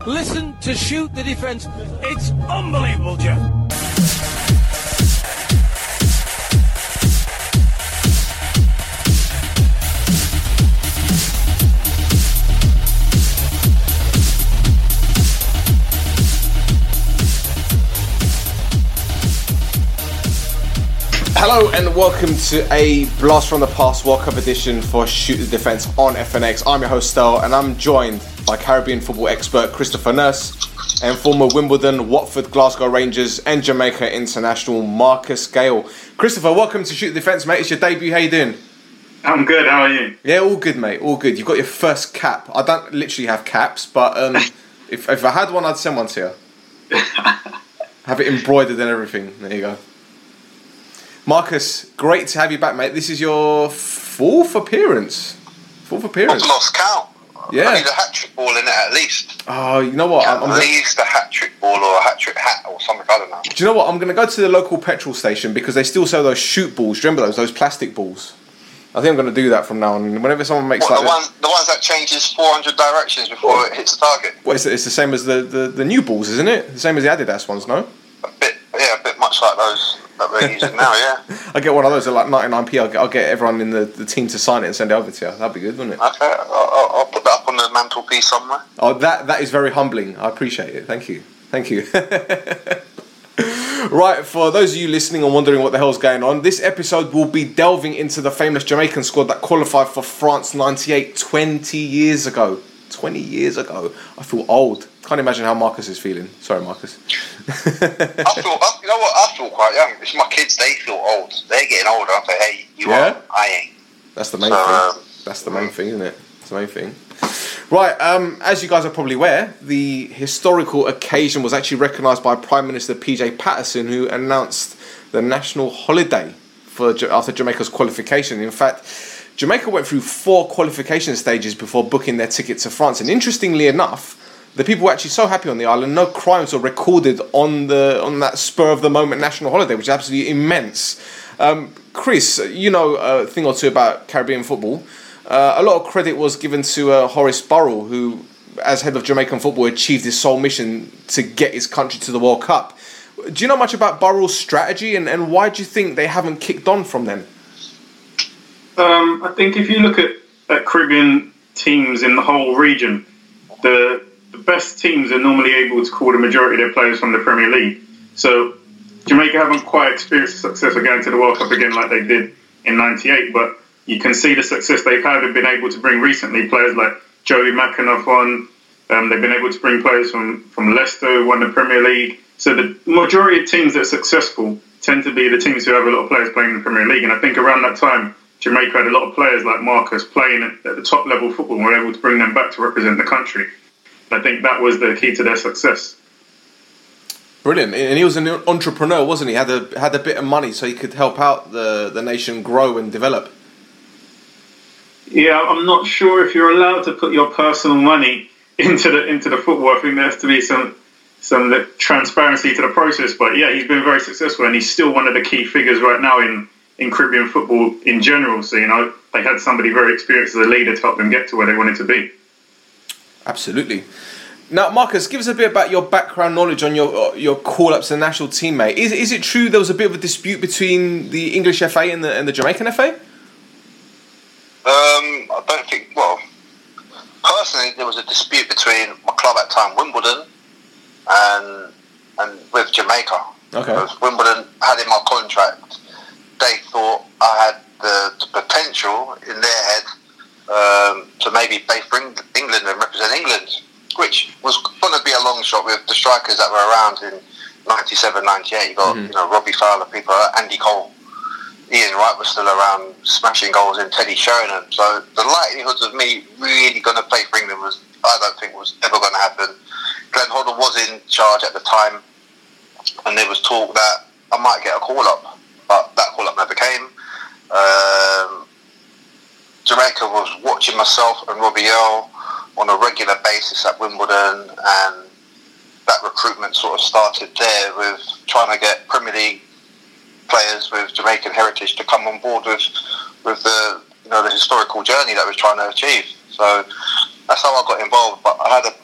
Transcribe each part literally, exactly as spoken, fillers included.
Listen to Shoot the Defence. It's unbelievable, Jeff. Hello and welcome to a Blast from the Past World Cup edition for Shoot the Defence on F N X. I'm your host Stel and I'm joined by Caribbean football expert Christopher Nurse and former Wimbledon, Watford, Glasgow Rangers and Jamaica international Marcus Gale. Christopher, welcome to Shoot the Defence, mate. It's your debut. How you doing? I'm good. How are you? Yeah, all good, mate. All good. You've got your first cap. I don't literally have caps, but um, if if I had one, I'd send one to you. Have it embroidered and everything. There you go. Marcus, great to have you back, mate. This is your fourth appearance. Fourth appearance. I've lost count. Yeah. I need a hat-trick ball in it at least. Oh, you know what? At I'm, I'm least a hat-trick ball or a hat-trick hat or something, I don't know. Do you know what? I'm going to go to the local petrol station because they still sell those shoot balls. Do you remember those? Those plastic balls. I think I'm going to do that from now on. Whenever someone makes what, like... The, one, the ones that changes four hundred directions before what? It hits the target? Well, it's, it's the same as the, the, the new balls, isn't it? The same as the Adidas ones, no? A bit, yeah, a bit much like those that we're using now, yeah. I get one of those at like ninety-nine p. I'll get, I'll get everyone in the, the team to sign it and send it over to you. That'd be good, wouldn't it? Okay, I'll, I'll put that up on the mantelpiece somewhere. Oh, that that is very humbling. I appreciate it. Thank you. Thank you. Right, for those of you listening and wondering what the hell's going on, this episode will be delving into the famous Jamaican squad that qualified for France ninety-eight twenty years ago. twenty years ago. I feel old. Can't imagine how Marcus is feeling. Sorry, Marcus. I feel, I, you know what, I feel quite young. It's my kids, they feel old. They're getting older. I say, hey, you yeah? are, I ain't. That's the main so, thing. Um, That's the main thing, isn't it? That's the main thing. Right, um, as you guys are probably aware, the historical occasion was actually recognised by Prime Minister P J Patterson, who announced the national holiday for after Jamaica's qualification. In fact, Jamaica went through four qualification stages before booking their ticket to France. And interestingly enough, the people were actually so happy on the island, no crimes were recorded on the on that spur of the moment national holiday, which is absolutely immense. Um, Chris, you know a thing or two about Caribbean football. Uh, a lot of credit was given to uh, Horace Burrell, who, as head of Jamaican football, achieved his sole mission to get his country to the World Cup. Do you know much about Burrell's strategy, and, and why do you think they haven't kicked on from then? Um, I think if you look at, at Caribbean teams in the whole region, the, the best teams are normally able to call the majority of their players from the Premier League. So Jamaica haven't quite experienced the success of going to the World Cup again like they did in ninety-eight, but you can see the success they've had and been able to bring recently. Players like Joey McAnuff on, um, they've been able to bring players from, from Leicester, who won the Premier League. So the majority of teams that are successful tend to be the teams who have a lot of players playing in the Premier League. And I think around that time, Jamaica had a lot of players like Marcus playing at, at the top level of football and were able to bring them back to represent the country. I think that was the key to their success. Brilliant. And he was an entrepreneur, wasn't he? Had a had a bit of money so he could help out the, the nation grow and develop. Yeah, I'm not sure if you're allowed to put your personal money into the into the football. I think there has to be some some transparency to the process. But yeah, he's been very successful, and he's still one of the key figures right now in, in Caribbean football in general. So, you know, they had somebody very experienced as a leader to help them get to where they wanted to be. Absolutely. Now, Marcus, give us a bit about your background knowledge on your your call-ups to the national team, mate. Is is it true there was a bit of a dispute between the English F A and the and the Jamaican F A? Um, I don't think, well, personally, there was a dispute between my club at the time, Wimbledon, and and with Jamaica. Okay. Because Wimbledon had in my contract, they thought I had the, the potential in their head um, to maybe play for England and represent England, which was going to be a long shot with the strikers that were around in ninety-seven, ninety-eight. You got, mm-hmm. you know, Robbie Fowler, people, Andy Cole. Ian Wright was still around smashing goals in Teddy Sheringham. So the likelihoods of me really going to play for England was, I don't think, was ever going to happen. Glenn Hoddle was in charge at the time, and there was talk that I might get a call-up, but that call-up never came. Um, Jamaica was watching myself and Robbie Earl on a regular basis at Wimbledon, and that recruitment sort of started there with trying to get Premier League players with Jamaican heritage to come on board with with the you know the historical journey that we're trying to achieve. So that's how I got involved. But I had a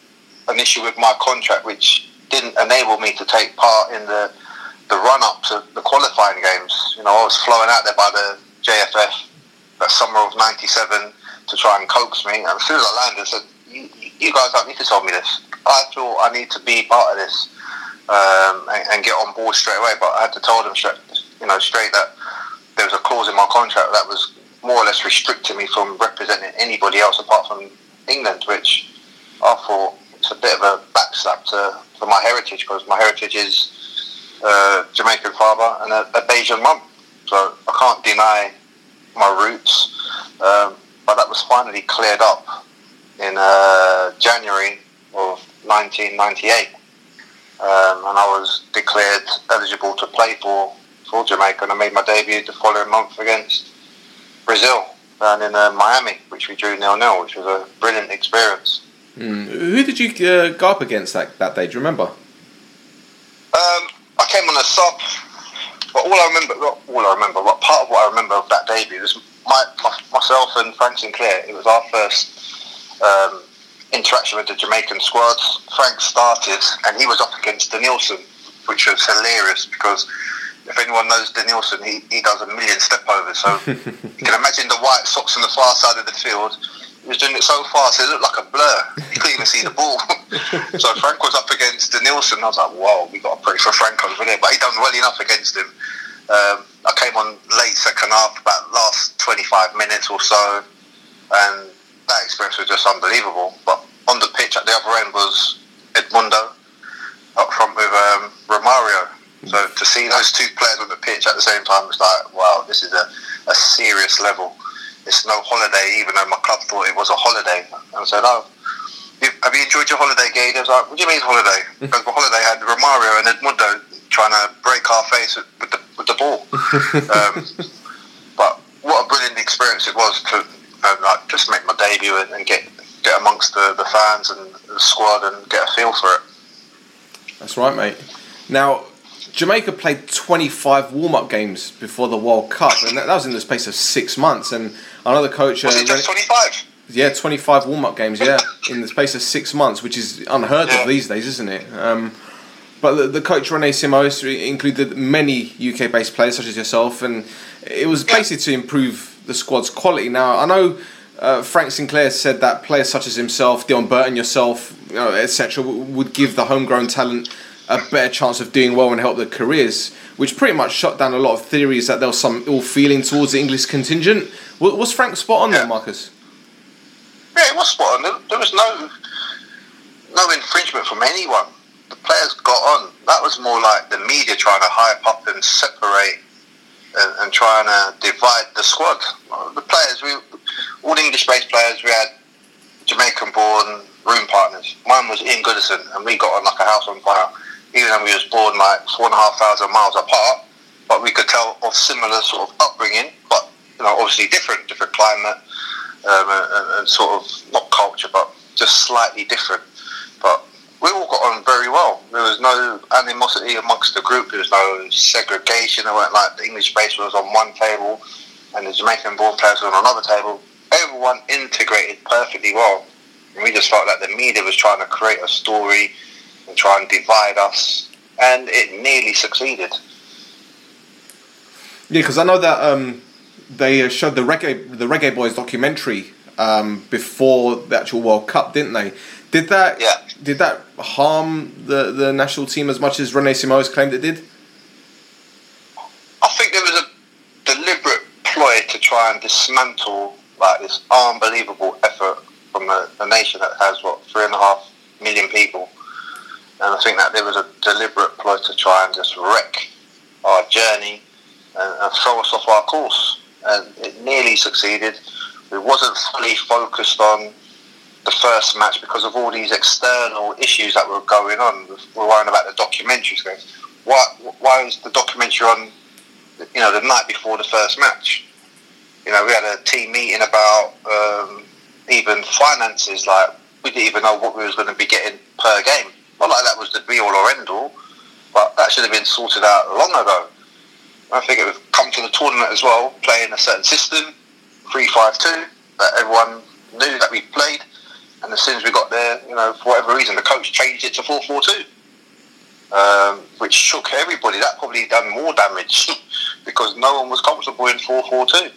an issue with my contract, which didn't enable me to take part in the the run-up to the qualifying games. You know, I was flown out there by the J F F that summer of ninety-seven to try and coax me. And as soon as I landed, I said, you, you guys don't need to tell me this. I feel I need to be part of this um, and, and get on board straight away. But I had to tell them straight, you know, straight that there was a clause in my contract that was more or less restricting me from representing anybody else apart from England, which I thought it's a bit of a backslap to, to my heritage, because my heritage is uh, Jamaican father and a, a Bajan mum. So I can't deny my roots. Um, but that was finally cleared up in uh, January of nineteen ninety-eight. Um, and I was declared eligible to play for, for Jamaica, and I made my debut the following month against Brazil down in uh, Miami, which we drew nil nil, which was a brilliant experience. Mm. Who did you uh, go up against that, that day? Do you remember? Um, I came on a sub, but all I remember, not all I remember, but part of what I remember of that debut was my, my, myself and Frank Sinclair. It was our first um, interaction with the Jamaican squads. Frank started, and he was up against Denilson, which was hilarious because if anyone knows Denilson, he, he does a million step overs. So you can imagine the white socks on the far side of the field. He was doing it so fast, it looked like a blur. You couldn't even see the ball. So Frank was up against Denilson. I was like, wow, we got to pray for Frank over there. But he done well enough against him. Um, I came on late second half, about last twenty-five minutes or so, and that experience was just unbelievable. But on the pitch at the other end was Edmundo, up front with um, Romario. So to see those two players on the pitch at the same time was like, wow, this is a, a serious level. It's no holiday, even though my club thought it was a holiday. And I said, oh, you, have you enjoyed your holiday, Gade? I was like, what do you mean holiday? Because my holiday had Romario and Edmundo trying to break our face with, with the with the ball. um, but what a brilliant experience it was to uh, like just make my debut and, and get get amongst the, the fans and the squad and get a feel for it. That's right, mate. Now, Jamaica played twenty-five warm-up games before the World Cup, and that, that was in the space of six months. And I know the coach... Was uh, it just twenty-five? Yeah, twenty-five warm-up games, yeah, in the space of six months, which is unheard yeah. of these days, isn't it? Um, but the, the coach, Rene Simões, included many U K-based players, such as yourself, and it was basically to improve the squad's quality. Now, I know uh, Frank Sinclair said that players such as himself, Dion Burton, yourself, you know, et cetera, would give the homegrown talent a better chance of doing well and help their careers, which pretty much shut down a lot of theories that there was some ill feeling towards the English contingent. Was Frank spot on yeah. there, Marcus? Yeah, it was spot on. There, there was no no infringement from anyone. The players got on. That was more like the media trying to hype up and separate and, and trying to divide the squad. The players, we all the English-based players, we had Jamaican-born room partners. Mine was Ian Goodison, and we got on like a house on fire. Even though we was born like four and a half thousand miles apart, but we could tell of similar sort of upbringing, but you know, obviously different, different climate um, and, and sort of not culture, but just slightly different. But we all got on very well. There was no animosity amongst the group. There was no segregation. It weren't like the English base was on one table and the Jamaican-born players were on another table. Everyone integrated perfectly well. And we just felt like the media was trying to create a story and try and divide us, and it nearly succeeded. Yeah, because I know that um, they showed the Reggae the Reggae Boys documentary um, before the actual World Cup, didn't they? Did that yeah. did that harm the, the national team as much as Rene Simões claimed it did? I think there was a deliberate ploy to try and dismantle like this unbelievable effort from a, a nation that has what three and a half million people. And I think that there was a deliberate ploy to try and just wreck our journey and, and throw us off our course. And it nearly succeeded. We wasn't fully focused on the first match because of all these external issues that were going on. We're worrying about the documentaries. Going, why, why was the documentary on, you know, the night before the first match? You know, we had a team meeting about um, even finances. Like, we didn't even know what we was going to be getting per game. Not like that was the be-all or end-all, but that should have been sorted out long ago. I think it would come to the tournament as well, playing a certain system, three five two, that everyone knew that we played, And as soon as we got there, you know, for whatever reason, the coach changed it to four four two, um, which shook everybody. That probably done more damage because no one was comfortable in four four two.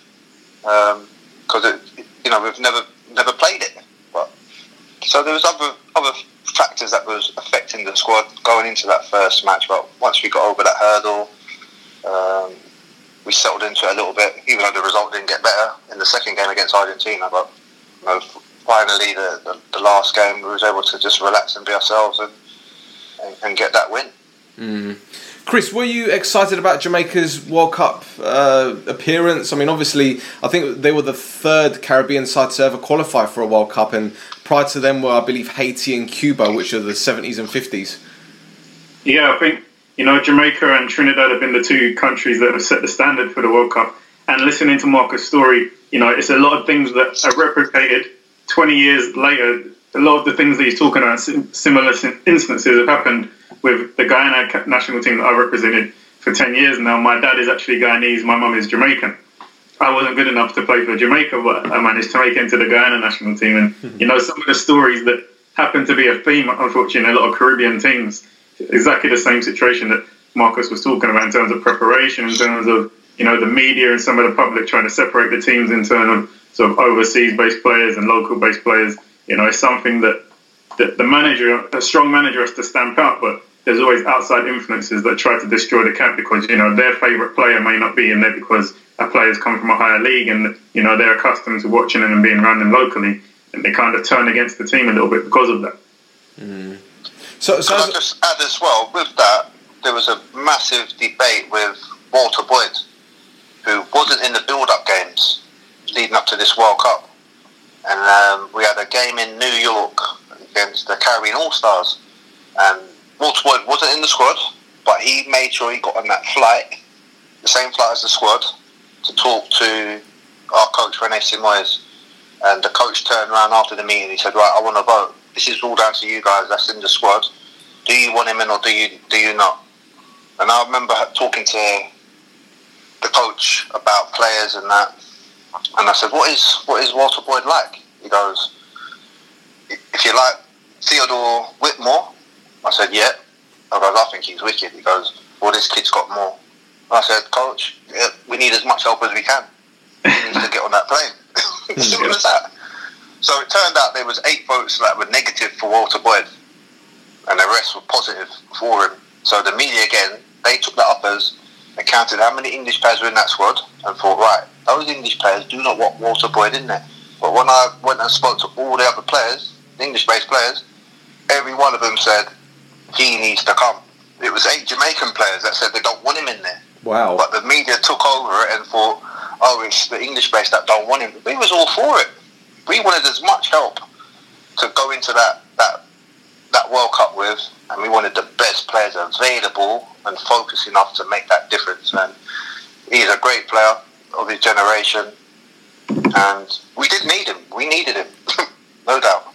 Because um, you know we've never never played it. But so there was other other factors that was affecting the squad going into that first match. But once we got over that hurdle, um, we settled into it a little bit. Even though the result didn't get better in the second game against Argentina, but you know, finally the, the the last game we was able to just relax and be ourselves and and, and get that win. Mm. Chris, were you excited about Jamaica's World Cup uh, appearance? I mean, obviously, I think they were the third Caribbean side to ever qualify for a World Cup, and prior to them were, I believe, Haiti and Cuba, which are the seventies and fifties. Yeah, I think, you know, Jamaica and Trinidad have been the two countries that have set the standard for the World Cup. And listening to Marcus' story, you know, it's a lot of things that are replicated twenty years later. A lot of the things that he's talking about, similar instances have happened with the Guyana national team that I represented for ten years now. My dad is actually Guyanese, my mum is Jamaican. I wasn't good enough to play for Jamaica, but I managed to make it into the Guyana national team. And, mm-hmm. you know, some of the stories that happen to be a theme, unfortunately, in a lot of Caribbean teams, exactly the same situation that Marcus was talking about in terms of preparation, in terms of, you know, the media and some of the public trying to separate the teams in terms of sort of overseas-based players and local-based players. You know, it's something that, that the manager, a strong manager has to stamp out, but there's always outside influences that try to destroy the camp because, you know, their favourite player may not be in there because a player's come from a higher league and, you know, they're accustomed to watching them and being around them locally, and they kind of turn against the team a little bit because of that. Mm. So, so Can I just add as well, with that, there was a massive debate with Walter Boyd, who wasn't in the build-up games leading up to this World Cup. And um, we had a game in New York against the Caribbean All-Stars. And Walter Boyd wasn't in the squad, but he made sure he got on that flight, the same flight as the squad, to talk to our coach, Rene Simoes. And the coach turned around after the meeting and he said, right, I want to vote. This is all down to you guys that's in the squad. Do you want him in or do you do you not? And I remember talking to the coach about players and that. And I said, what is what is Walter Boyd like? He goes, if you like Theodore Whitmore? I said, yeah. I goes, I think he's wicked. He goes, well, this kid's got more. And I said, coach, yeah, we need as much help as we can. He needs to get on that plane. Simple as that. So it turned out there was eight votes that were negative for Walter Boyd, and the rest were positive for him. So the media, again, they took that up as they counted how many English players were in that squad and thought, right, those English players do not want Walter Boyd in there. But when I went and spoke to all the other players, the English-based players, every one of them said he needs to come. It was eight Jamaican players that said they don't want him in there. Wow. But the media took over it and thought, oh, it's the English-based that don't want him. We was all for it. We wanted as much help to go into that, that that World Cup with, and we wanted the best players available and focused enough to make that difference. And he's a great player of his generation, and we did need him. We needed him, no doubt.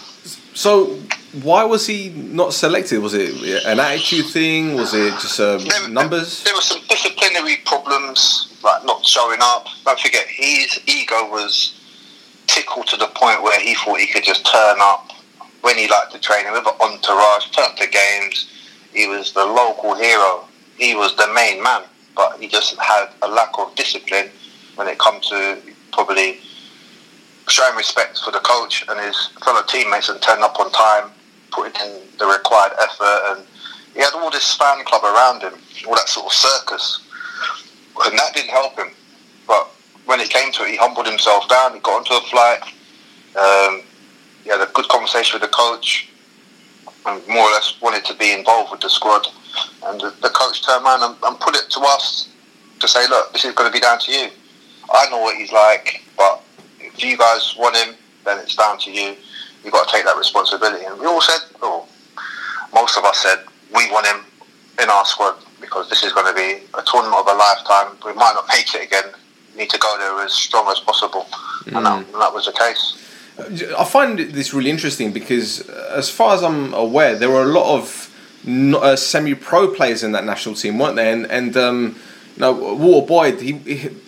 So why was he not selected? Was it an attitude thing? Was it just uh, there, numbers? There were some disciplinary problems, like not showing up. Don't forget, his ego was tickled to the point where he thought he could just turn up when he liked to train with an entourage, turn up to games. He was the local hero. He was the main man, but he just had a lack of discipline when it comes to probably showing respect for the coach and his fellow teammates and turning up on time, putting in the required effort. And he had all this fan club around him, all that sort of circus, and that didn't help him. But when it came to it, he humbled himself down. He got onto a flight. Um, he had a good conversation with the coach, and more or less wanted to be involved with the squad. And the, the coach turned around and, and put it to us to say, look, this is going to be down to you. I know what he's like, but if you guys want him, then it's down to you. You've got to take that responsibility. And we all said, oh, most of us said, we want him in our squad because this is going to be a tournament of a lifetime. We might not make it again. We need to go there as strong as possible. Mm. And, that, and that was the case. I find this really interesting because, as far as I'm aware, there were a lot of uh, semi-pro players in that national team, weren't there? And, and um, you know, Walter Boyd, he, he it was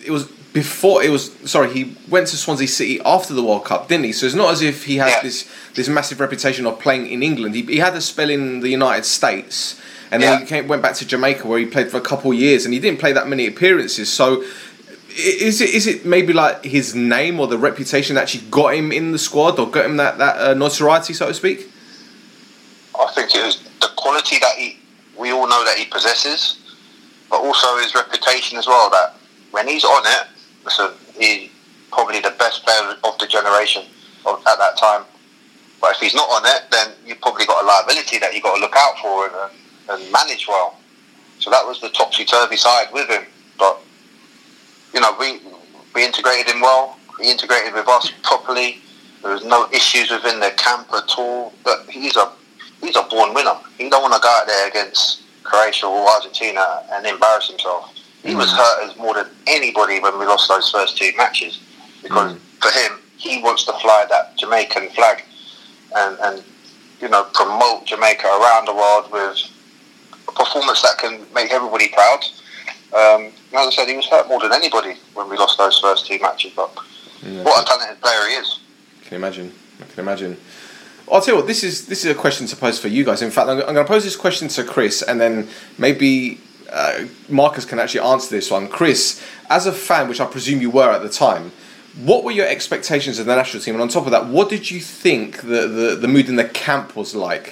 before it was sorry he went to Swansea City after the World Cup, didn't he? So it's not as if he had yeah. this this massive reputation of playing in England. He, he had a spell in the United States, and then yeah. he came, went back to Jamaica where he played for a couple of years, and he didn't play that many appearances. So is it is it maybe like his name or the reputation that actually got him in the squad or got him that that uh, notoriety, so to speak? I think it was the quality that he we all know that he possesses, but also his reputation as well. That when he's on it, listen, he's probably the best player of the generation of, at that time. But if he's not on it, then you've probably got a liability that you've got to look out for and, uh, and manage well. So that was the topsy-turvy side with him. But, you know, we we integrated him well. He integrated with us properly. There was no issues within the camp at all. But he's a he's a born winner. He don't want to go out there against Croatia or Argentina and embarrass himself. He was hurt as more than anybody when we lost those first two matches. Because mm. for him, he wants to fly that Jamaican flag and, and, you know, promote Jamaica around the world with a performance that can make everybody proud. Um, as I said, he was hurt more than anybody when we lost those first two matches. But yeah. What a talented player he is. I can imagine. I can imagine. I'll tell you what, this is this is a question to pose for you guys. In fact, I'm, I'm going to pose this question to Chris, and then maybe uh, Marcus can actually answer this one. Chris, as a fan, which I presume you were at the time, what were your expectations of the national team? And on top of that, what did you think the, the, the mood in the camp was like?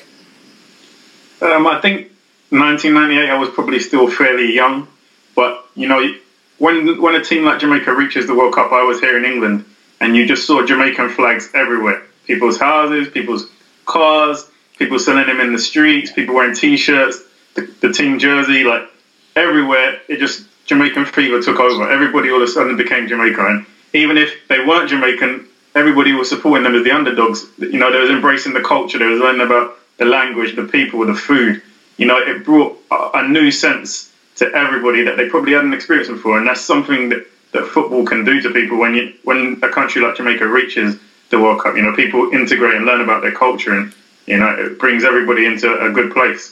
Um, I think nineteen ninety-eight, I was probably still fairly young. But, you know, when when a team like Jamaica reaches the World Cup, I was here in England, and you just saw Jamaican flags everywhere. People's houses, people's cars, people selling them in the streets, people wearing T-shirts, the, the team jersey, like everywhere. It just, Jamaican fever took over. Everybody all of a sudden became Jamaican. And even if they weren't Jamaican, everybody was supporting them as the underdogs. You know, they was embracing the culture. They was learning about the language, the people, the food. You know, it brought a, a new sense to everybody that they probably hadn't experienced before. And that's something that, that football can do to people when you when a country like Jamaica reaches the World Cup. You know, people integrate and learn about their culture, and, you know, it brings everybody into a good place.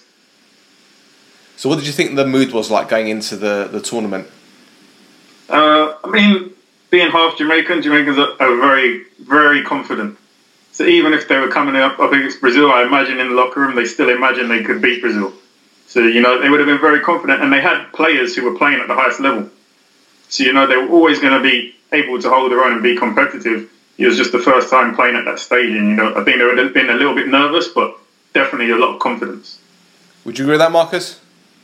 So what did you think the mood was like going into the, the tournament? Uh, I mean, being half Jamaican, Jamaicans are, are very, very confident. So even if they were coming up, up against Brazil, I imagine in the locker room, they still imagine they could beat Brazil. So, you know, they would have been very confident, and they had players who were playing at the highest level. So, you know, they were always going to be able to hold their own and be competitive. It was just the first time playing at that stage, and, you know, I think they would have been a little bit nervous, but definitely a lot of confidence. Would you agree with that, Marcus?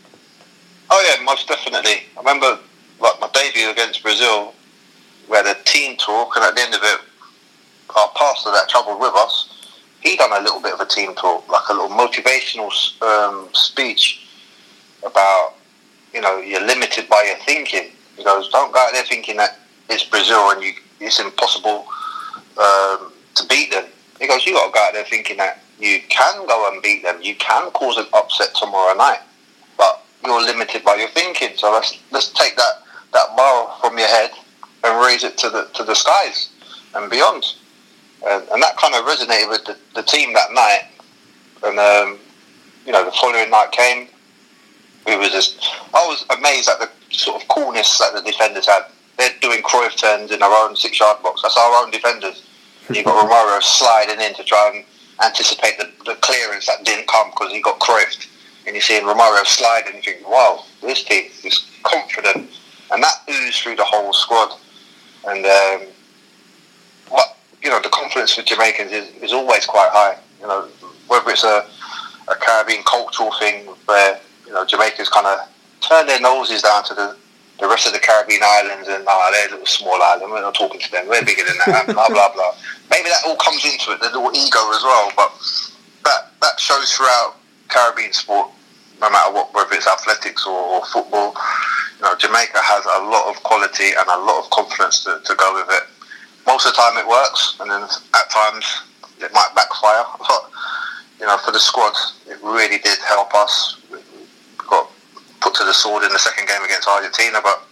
Oh yeah, most definitely. I remember, like, my debut against Brazil, we had a team talk, and at the end of it, our pastor that travelled with us, he done a little bit of a team talk, like a little motivational um, speech about, you know, you're limited by your thinking. He goes, don't go out there thinking that it's Brazil and you it's impossible um, to beat them. He goes, you got to go out there thinking that you can go and beat them. You can cause an upset tomorrow night, but you're limited by your thinking. So let's let's take that, that bar from your head and raise it to the to the skies and beyond. And, and that kind of resonated with the, the team that night. And um, you know, the following night came. We were just, I was amazed at the sort of coolness that the defenders had. They're doing Cruyff turns in their own six-yard box. That's our own defenders. You've got Romero sliding in to try and anticipate the, the clearance that didn't come because he got Cruyffed. And you're seeing Romero slide and you think, wow, this team is confident. And that oozed through the whole squad. And, um, what, you know, the confidence for Jamaicans is, is always quite high. You know, whether it's a, a Caribbean cultural thing where, you know, Jamaicans kind of turn their noses down to the, the rest of the Caribbean islands and, oh, they're a little small island, we're not talking to them, we're bigger than that, blah, blah, blah. Maybe that all comes into it, the little ego as well, but that that shows throughout Caribbean sport, no matter what, whether it's athletics or, or football. You know, Jamaica has a lot of quality and a lot of confidence to, to go with it. Most of the time it works, and then at times it might backfire, but, you know, for the squad, it really did help us. We got put to the sword in the second game against Argentina, but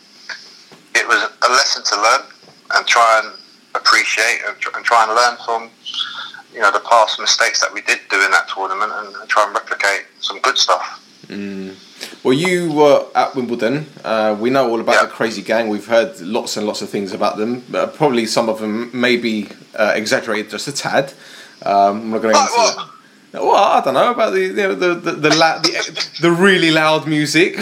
it was a lesson to learn and try and appreciate and, tr- and try and learn from, you know, the past mistakes that we did do in that tournament and, and try and replicate some good stuff. Mm. Well, you were at Wimbledon. Uh, we know all about Yeah. the Crazy Gang. We've heard lots and lots of things about them. Uh, probably some of them may be uh, exaggerated just a tad. Um, I'm not going to Like into what? that. Well, I don't know about the you know, the the the, la- the the really loud music.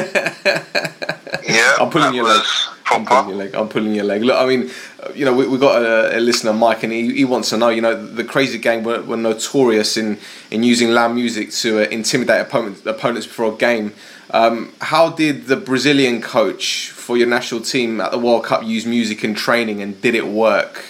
Yeah, I'm pulling that your leg. was I'm proper. pulling your leg. I'm pulling your leg. Look, I mean, uh, you know, we we got a, a listener, Mike, and he, he wants to know. You know, the Crazy Gang were, were notorious in, in using loud music to uh, intimidate opponents opponents before a game. Um, how did the Brazilian coach for your national team at the World Cup use music in training, and did it work?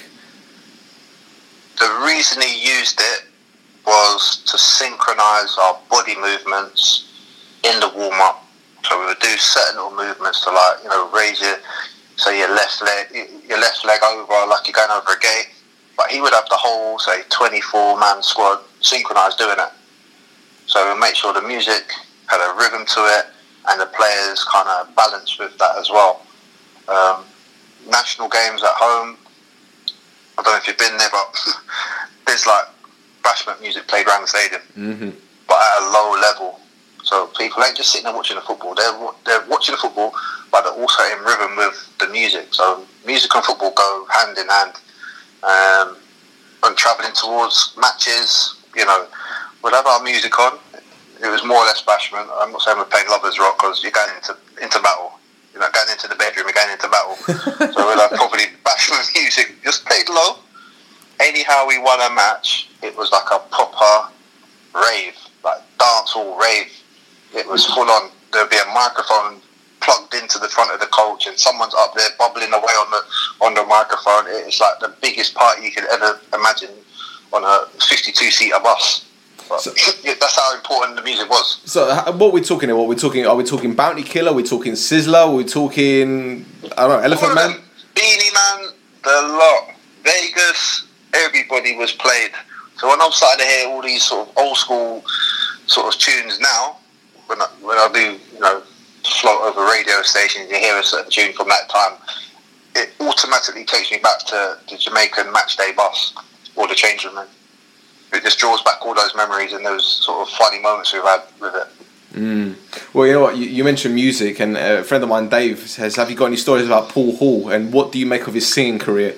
The reason he used it was to synchronise our body movements in the warm-up. So we would do certain little movements to, like, you know, raise your, say, your left leg, your left leg over like you're going over a gate. But he would have the whole, say, twenty-four man squad synchronised doing it. So we make sure the music had a rhythm to it, and the players kind of balanced with that as well. Um, national games at home, I don't know if you've been there, but there's like bashment music played around the stadium, Mm-hmm. but at a low level. So people ain't just sitting there watching the football. They're they're watching the football, but they're also in rhythm with the music. So music and football go hand in hand. Um, when travelling towards matches, you know, we'd have our music on. It was more or less bashment. I'm not saying we're playing Lovers Rock because you're going into into battle. You're not going into the bedroom, you're going into battle. So we'll have probably bashment music just played low. Anyhow, we won a match. It was like a proper rave, like dancehall rave. It was full on. There'd be a microphone plugged into the front of the coach, and someone's up there bubbling away on the on the microphone. It's like the biggest party you could ever imagine on a fifty-two seater bus. But So- yeah, that's how important the music was. So, h- what are we talking about? We're talking. Are we talking Bounty Killer? Are we talking Sizzler? Are we talking? I don't know. Elephant All of Man. them. Beanie Man, the lot. Vegas, everybody was played. So when I'm starting to hear all these sort of old school sort of tunes now, when I, when I do, you know, float over radio stations, you hear a certain tune from that time, it automatically takes me back to the Jamaican match day bus or the change room. It just draws back all those memories and those sort of funny moments we've had with it. Mm. Well, you know what? You, you mentioned music, and a friend of mine, Dave, says, "Have you got any stories about Paul Hall? And what do you make of his singing career?"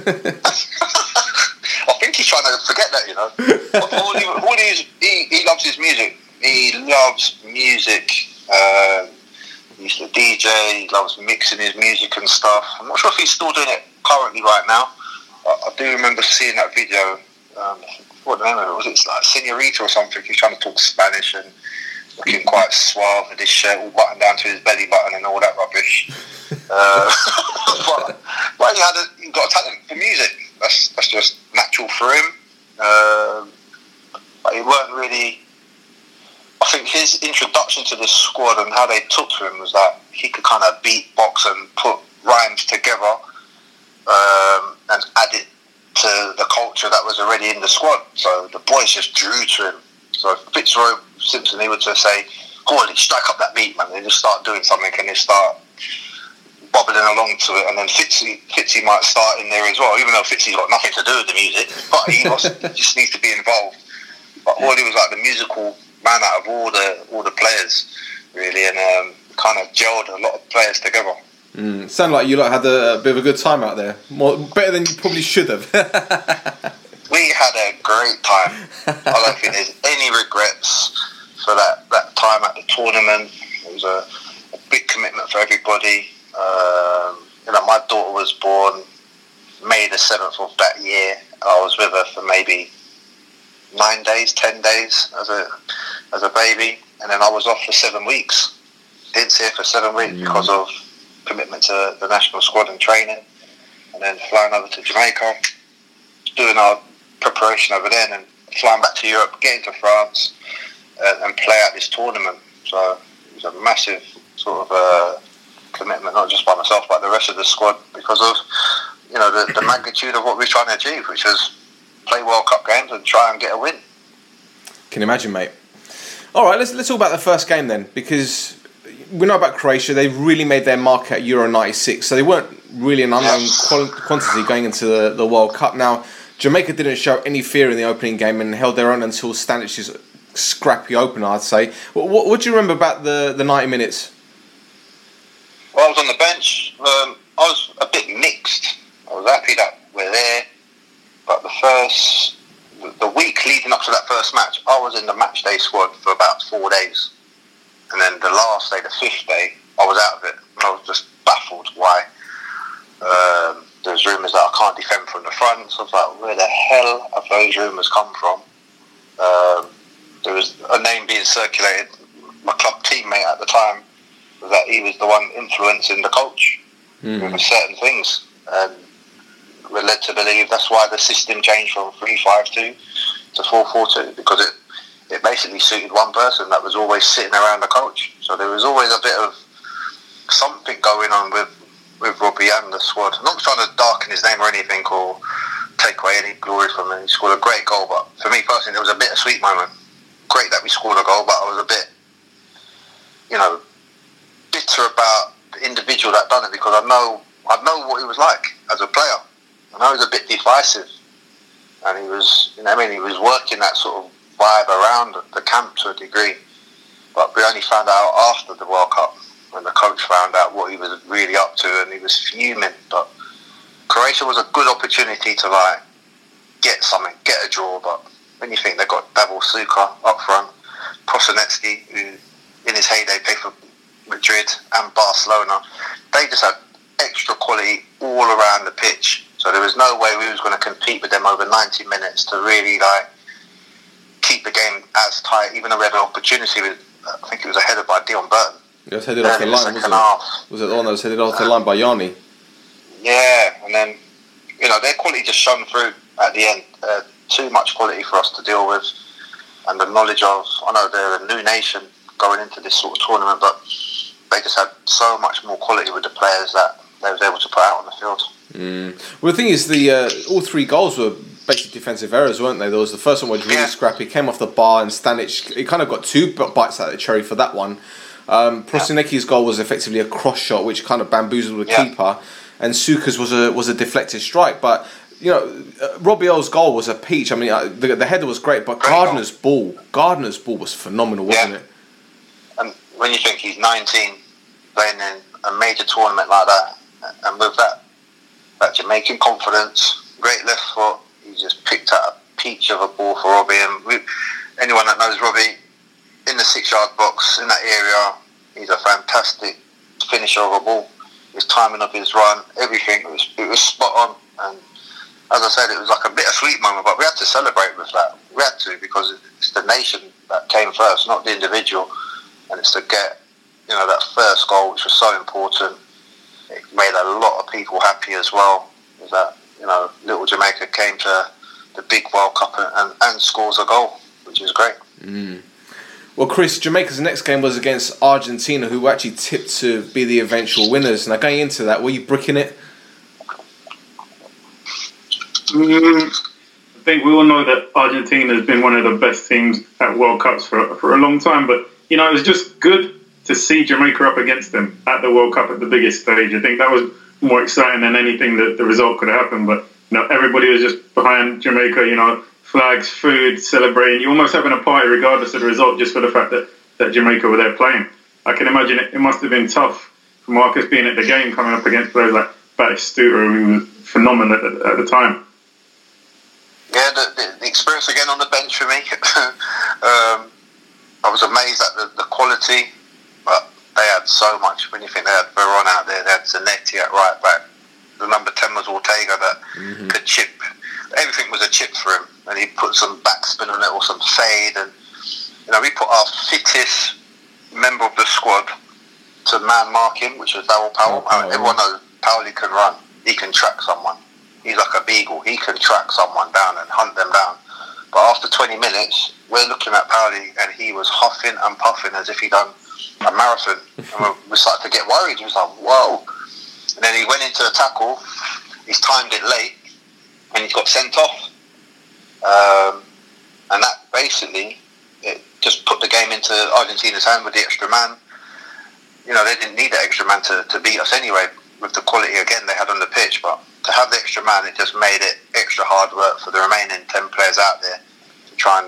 I think he's trying to forget that, you know. all he, all he, is, he, he loves his music. He loves music. Um, he used to D J. He loves mixing his music and stuff. I'm not sure if he's still doing it currently right now. I, I do remember seeing that video. Um, what the name of it was? It's like Senorita or something. He's trying to talk Spanish and looking quite suave with his shirt all buttoned down to his belly button and all that rubbish. uh, but, but he had a, he got a talent for music. That's that's just natural for him. Um, but he weren't really. I think his introduction to the squad and how they took to him was that he could kind of beatbox and put rhymes together um, and add it to the culture that was already in the squad. So the boys just drew to him. So Fitzroy Simpson, he would just say, "Holy, strike up that beat, man!" They just start doing something and they start bobbling along to it, and then Fitzy, Fitzy might start in there as well, even though Fitzy's got nothing to do with the music, but he, was, he just needs to be involved. But Hawley was like the musical man out of all the all the players, really, and um, kind of gelled a lot of players together. Mm. Sound like you lot had a, a bit of a good time out there. More better than you probably should have. We had a great time. I don't think there's any regrets for that, that time at the tournament. It was a, a big commitment for everybody. Um, you know, my daughter was born May the seventh of that year. I was with her for maybe nine days, ten days as a as a baby, and then I was off for seven weeks. Didn't see her for seven weeks mm. because of commitment to the national squad and training, and then flying over to Jamaica, doing our preparation over there, and then flying back to Europe, getting to France, uh, and play at this tournament. So it was a massive sort of uh, commitment, not just by myself, but the rest of the squad, because of you know the, the magnitude of what we were trying to achieve, which was play World Cup games and try and get a win. Can you imagine, mate? All right, let's let's talk about the first game then, because we know about Croatia. They've really made their mark at Euro ninety-six, so they weren't really an unknown Yes. quali- quantity going into the, the World Cup. Now, Jamaica didn't show any fear in the opening game and held their own until Stanisic's, scrappy opener, I'd say. What, what, what do you remember about the, the ninety minutes? Well, I was on the bench. Um, I was a bit mixed. I was happy that we're there, but the first, the week leading up to that first match, I was in the match day squad for about four days, and then the last day, the fifth day, I was out of it. I was just baffled why. Um, there was rumours that I can't defend from the front, so I was like, where the hell have those rumours come from? Um, there was a name being circulated. My club teammate at the time was that he was the one influencing the coach mm. with certain things, and we're led to believe that's why the system changed from three five two to four four two, because it it basically suited one person that was always sitting around the coach. So there was always a bit of something going on with, with Robbie and the squad. I'm not trying to darken his name or anything or take away any glory from him. He scored a great goal, but for me personally, there was a bittersweet moment. Great that we scored a goal, but I was a bit, you know, bitter about the individual that done it, because I know I know what he was like as a player. I know he was a bit divisive, and he was, you know, I mean, he was working that sort of vibe around the camp to a degree. But we only found out after the World Cup, when the coach found out what he was really up to, and he was fuming. But Croatia was a good opportunity to like get something, get a draw. But when you think they've got Davor Suker up front, Prosinecki, who in his heyday played for Madrid and Barcelona, they just had extra quality all around the pitch. So there was no way we was going to compete with them over ninety minutes to really like keep the game as tight, even though we had an opportunity with, I think it was a header by Dion Burton. It was headed off the line, wasn't it? Was it the one that was headed off the line by Yanni? Yeah, and then, you know, their quality just shone through at the end. Uh, too much quality for us to deal with, and the knowledge of, I know they're a new nation going into this sort of tournament, but they just had so much more quality with the players that they was able to put out on the field. Mm. Well, the thing is, the uh, all three goals were basically defensive errors, weren't they? There was the first one was really yeah. scrappy, came off the bar, and Stanic, he kind of got two bites out of the cherry for that one. Um, Prosinecki's goal was effectively a cross shot, which kind of bamboozled the yeah. keeper, and Suker's was a was a deflected strike. But you know, uh, Robbie Earl's goal was a peach. I mean, uh, the, the header was great, but great Gardner's goal. ball, Gardner's ball was phenomenal, wasn't yeah. it? And when you think he's nineteen, playing in a major tournament like that, and with that that Jamaican confidence, great left foot, he just picked out a peach of a ball for Robbie. And we, anyone that knows Robbie, in the six-yard box, in that area, he's a fantastic finisher of a ball. His timing of his run, everything, it was, it was spot on. And as I said, it was like a bittersweet moment, but we had to celebrate with that. We had to, because it's the nation that came first, not the individual. And it's to get, you know, that first goal, which was so important. It made a lot of people happy as well. Is that, you know, little Jamaica came to the big World Cup and, and, and scores a goal, which is great. Mm. Well, Chris, Jamaica's next game was against Argentina, who were actually tipped to be the eventual winners. Now, going into that, were you bricking it? Mm, I think we all know that Argentina has been one of the best teams at World Cups for for a long time. But, you know, it was just good to see Jamaica up against them at the World Cup at the biggest stage. I think that was more exciting than anything that the result could have happened. But, you know, everybody was just behind Jamaica, you know, flags, food, celebrating. You're almost having a party regardless of the result, just for the fact that, that Jamaica were there playing. I can imagine it, it must have been tough for Marcus being at the game, coming up against players like Batistuta, who was phenomenal at the, at the time. Yeah, the, the, the experience again on the bench for me. um, I was amazed at the, the quality, but they had so much. When you think they had Veron out there, they had Zanetti at right back. The number ten was Ortega that mm-hmm. could chip. Everything was a chip for him, and he put some backspin on it or some fade, and you know, we put our fittest member of the squad to man mark him, which was Darryl Powell. Oh, Everyone knows Powell can run, he can track someone. He's like a beagle, he can track someone down and hunt them down. But after twenty minutes, we're looking at Powell, and he was huffing and puffing as if he'd done a marathon. And we started to get worried. He was like, whoa. And then he went into a tackle, he's timed it late, and he got sent off. Um, and that basically, it just put the game into Argentina's hand with the extra man. You know, they didn't need that extra man to, to beat us anyway, with the quality, again, they had on the pitch. But to have the extra man, it just made it extra hard work for the remaining ten players out there to try and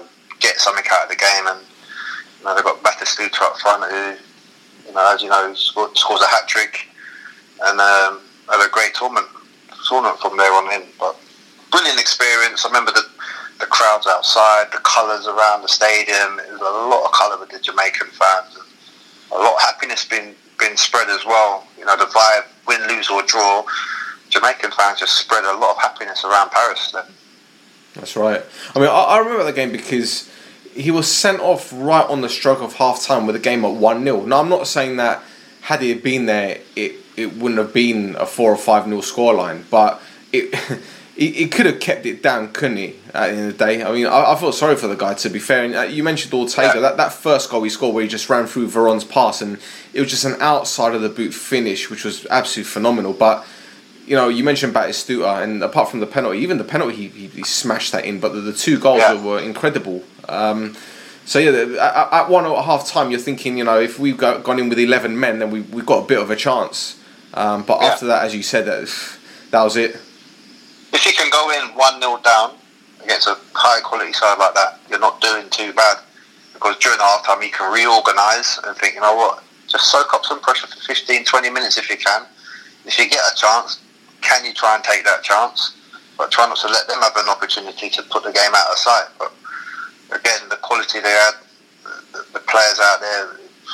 get something out of the game. And you know, they've got Batistuta up front who, you know, as you know, scored, scores a hat trick, and um, had a great tournament, tournament from there on in. But brilliant experience. I remember the the crowds outside, the colours around the stadium. It was a lot of colour with the Jamaican fans, and a lot of happiness being been spread as well. You know, the vibe, win, lose or draw, Jamaican fans just spread a lot of happiness around Paris then. That's right. I mean, I, I remember the game because he was sent off right on the stroke of half time with the game at one nil. Now, I'm not saying that had he been there, it, it wouldn't have been a four or five nil scoreline, but it he, he could have kept it down, couldn't he, at the end of the day? I mean, I, I felt sorry for the guy, to be fair. And uh, you mentioned Ortega, yeah. that, that first goal he scored where he just ran through Veron's pass, and it was just an outside of the boot finish, which was absolutely phenomenal. But, you know, you mentioned Batistuta, and apart from the penalty, even the penalty, he, he, he smashed that in, but the, the two goals yeah. were incredible. Um, so, yeah, at, at one at half time, you're thinking, you know, if we've got, gone in with eleven men, then we, we've got a bit of a chance. Um, but yeah. after that, as you said, that, that was it. If you can go in one nil down against a high quality side like that, you're not doing too bad. Because during half time you can reorganise and think, you know what, just soak up some pressure for fifteen, twenty minutes if you can. If you get a chance, can you try and take that chance? But try not to let them have an opportunity to put the game out of sight. But again, the quality they had, the, the players out there,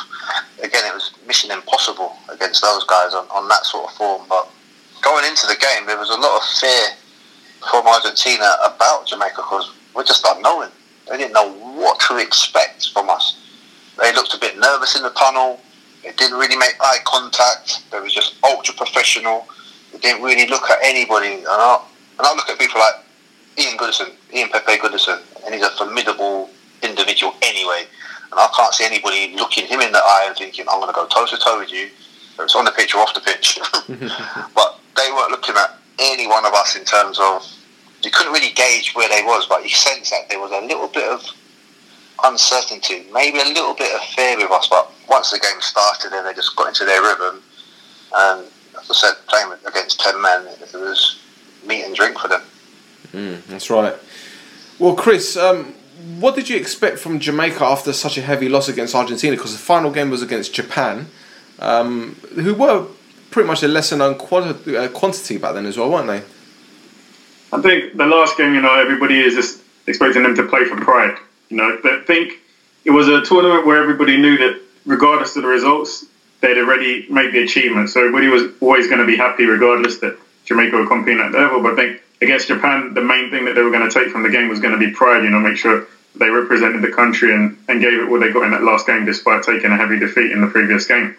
again, it was mission impossible against those guys on, on that sort of form. But going into the game, there was a lot of fear from Argentina about Jamaica because we're just unknowing. They didn't know what to expect from us. They looked a bit nervous in the tunnel. They didn't really make eye contact. They were just ultra professional. They didn't really look at anybody. And I, and I look at people like Ian Goodison, Ian Pepe Goodison, and he's a formidable individual anyway. And I can't see anybody looking him in the eye and thinking, I'm going to go toe to toe with you, whether it's on the pitch or off the pitch. But they weren't looking at any one of us in terms of, you couldn't really gauge where they was, but you sense that there was a little bit of uncertainty, maybe a little bit of fear with us. But once the game started, then they just got into their rhythm, and as I said, playing against ten men, it was meat and drink for them. Mm, that's right. Well, Chris, um, what did you expect from Jamaica after such a heavy loss against Argentina? Because the final game was against Japan, um, who were pretty much a lesser known quantity, uh, quantity back then as well, weren't they? I think the last game, you know, everybody is just expecting them to play for pride. You know, I think it was a tournament where everybody knew that regardless of the results, they'd already made the achievement. So everybody was always going to be happy regardless that Jamaica were competing at that level. But I think against Japan, the main thing that they were going to take from the game was going to be pride, you know, make sure they represented the country and, and gave it what they got in that last game despite taking a heavy defeat in the previous game.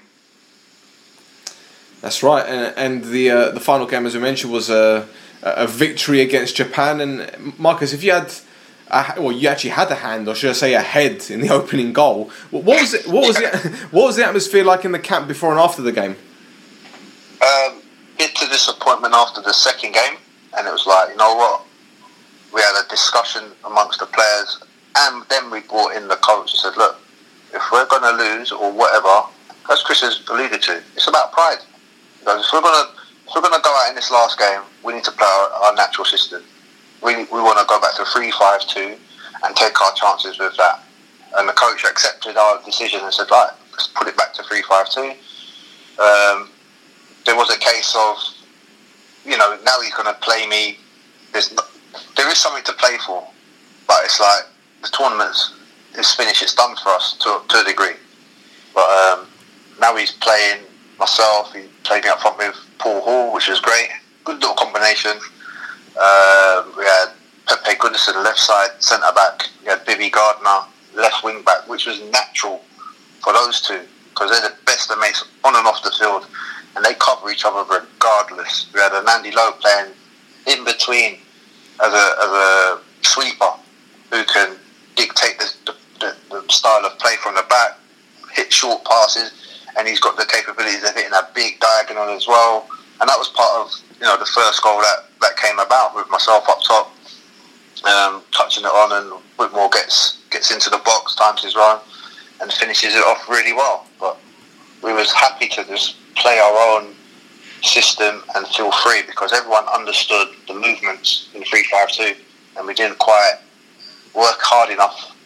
That's right, and, and the uh, the final game, as we mentioned, was a a victory against Japan. And Marcus, if you had, a, well, you actually had a hand, or should I say, a head in the opening goal. What was it? What was the what was the atmosphere like in the camp before and after the game? Um, bit of disappointment after the second game, and it was like, you know what? We had a discussion amongst the players, and then we brought in the coach and said, look, if we're going to lose or whatever, as Chris has alluded to, it's about pride. Because if we're going to if we're going to go out in this last game, we need to play our, our natural system. We we want to go back to three five two and take our chances with that. And the coach accepted our decision and said, right, let's put it back to three five two. Um, there was a case of, you know, now you're going to play me. There's no, there is something to play for, but it's like the tournament's is finished. It's done for us to to a degree. But um, now he's playing myself. He played me up front with Paul Hall, which was great. Good little combination. Um, we had Pepe Goodison left side centre back. We had Bibby Gardner left wing back, which was natural for those two because they're the best of mates on and off the field, and they cover each other regardless. We had a Nandi Lowe playing in between as a as a sweeper who can dictate the, the, the style of play from the back, hit short passes, and he's got the capabilities of hitting a big diagonal as well. And that was part of, you know, the first goal that, that came about with myself up top, um, touching it on, and Whitmore gets gets into the box, times his run, and finishes it off really well. But we was happy to just play our own system and feel free because everyone understood the movements in three five two, and we didn't quite work hard enough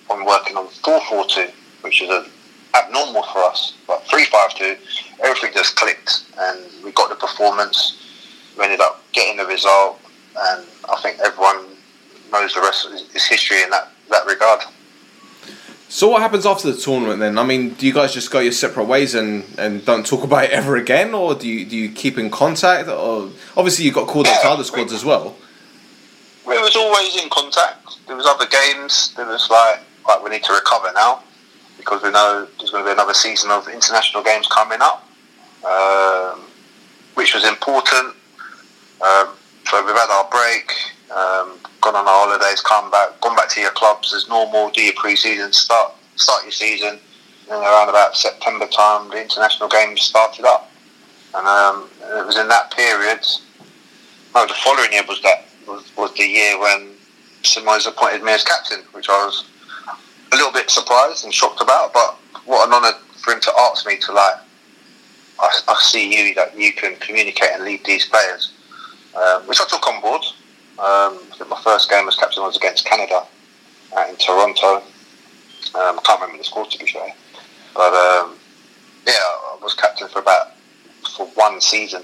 on working on four four two, which is a, abnormal for us. But three five two, everything just clicked, and we got the performance. We ended up getting the result, and I think everyone knows the rest is history in that, that regard. So what happens after the tournament then? I mean, do you guys just go your separate ways and, and don't talk about it ever again, or do you do you keep in contact? Or obviously you got called up to other squads as well. We was always in contact. There was other games. There was like, like we need to recover now because we know there's going to be another season of international games coming up, um, which was important. Um, so we've had our break, um, gone on our holidays, come back, gone back to your clubs as normal, do your pre-season, start start your season, and around about September time, the international games started up. And um, it was in that period, no, the following year was that was, was the year when Simoes appointed me as captain, which I was a little bit surprised and shocked about, but what an honour for him to ask me to, like, I, I see you, that you can communicate and lead these players. Um, which I took on board. Um, I think my first game as captain was against Canada uh, in Toronto. Um, I can't remember the score, to be fair. But um, yeah, I was captain for about for one season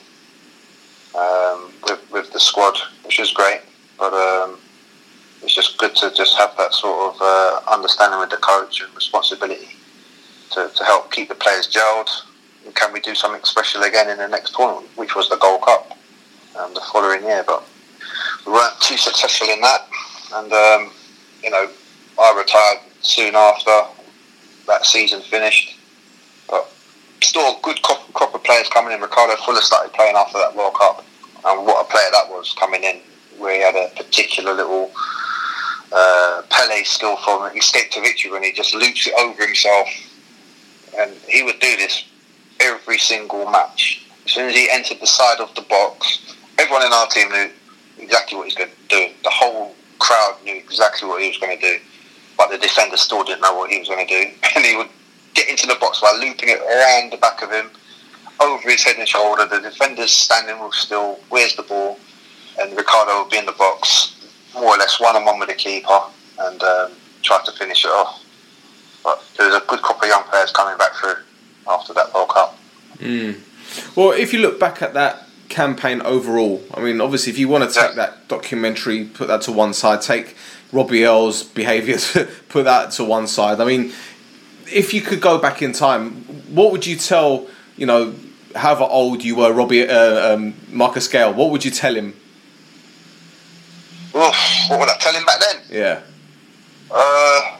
um, with, with the squad, which was great. But um, it's just good to just have that sort of uh, understanding with the coach and responsibility to, to help keep the players gelled. And can we do something special again in the next tournament, which was the Gold Cup. Um, the following year, but we weren't too successful in that, and um, you know, I retired soon after that season finished, but still a good crop, crop of players coming in. Ricardo Fuller started playing after that World Cup, and what a player that was coming in, where he had a particular little uh, Pele skill from escape to victory when he just loops it over himself, and he would do this every single match. As soon as he entered the side of the box, everyone in our team knew exactly what he was going to do. The whole crowd knew exactly what he was going to do, but the defender still didn't know what he was going to do. And he would get into the box by looping it around the back of him, over his head and shoulder. The defender's standing still, where's the ball? And Ricardo would be in the box, more or less one-on-one with the keeper, and um, try to finish it off. But there was a good couple of young players coming back through after that World Cup. Mm. Well, if you look back at that campaign overall, I mean, obviously, if you want to take yeah. that documentary, put that to one side, take Robbie Earle's behaviour, put that to one side. I mean, if you could go back in time, what would you tell, you know, however old you were, Robbie, uh, um, Marcus Gale, what would you tell him? Oof, what would I tell him back then? Yeah. Uh,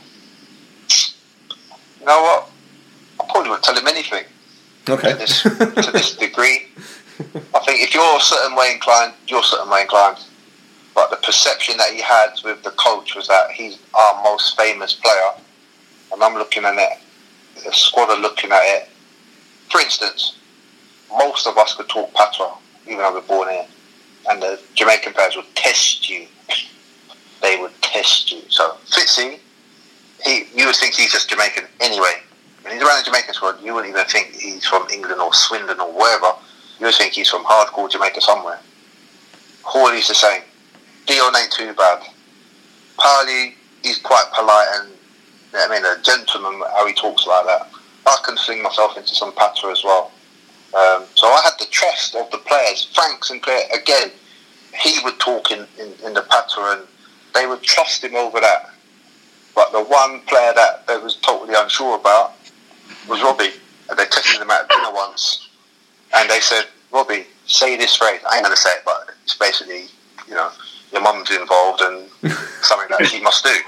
you know what? I probably wouldn't tell him anything. Okay. To this, to this degree. I think if you're a certain way inclined, you're a certain way inclined. But the perception that he had with the coach was that he's our most famous player. And I'm looking at it, the squad are looking at it. For instance, most of us could talk patois, even though we're born here. And the Jamaican players would test you. They would test you. So Fitzy, he, you would think he's just Jamaican anyway. When he's around the Jamaican squad, you wouldn't even think he's from England or Swindon or wherever. You would think he's from hardcore Jamaica somewhere. Hawley's the same. Dion ain't too bad. Parley, he's quite polite and, you know what I mean, a gentleman, how he talks like that. I can sling myself into some patois as well. Um, so I had the trust of the players. Frank Sinclair, again, he would talk in, in, in the patois and they would trust him over that. But the one player that they was totally unsure about was Robbie. And they tested him at dinner once. And they said, Robbie, say this phrase. I ain't going to say it, but it's basically, you know, your mum's involved and something that she must do.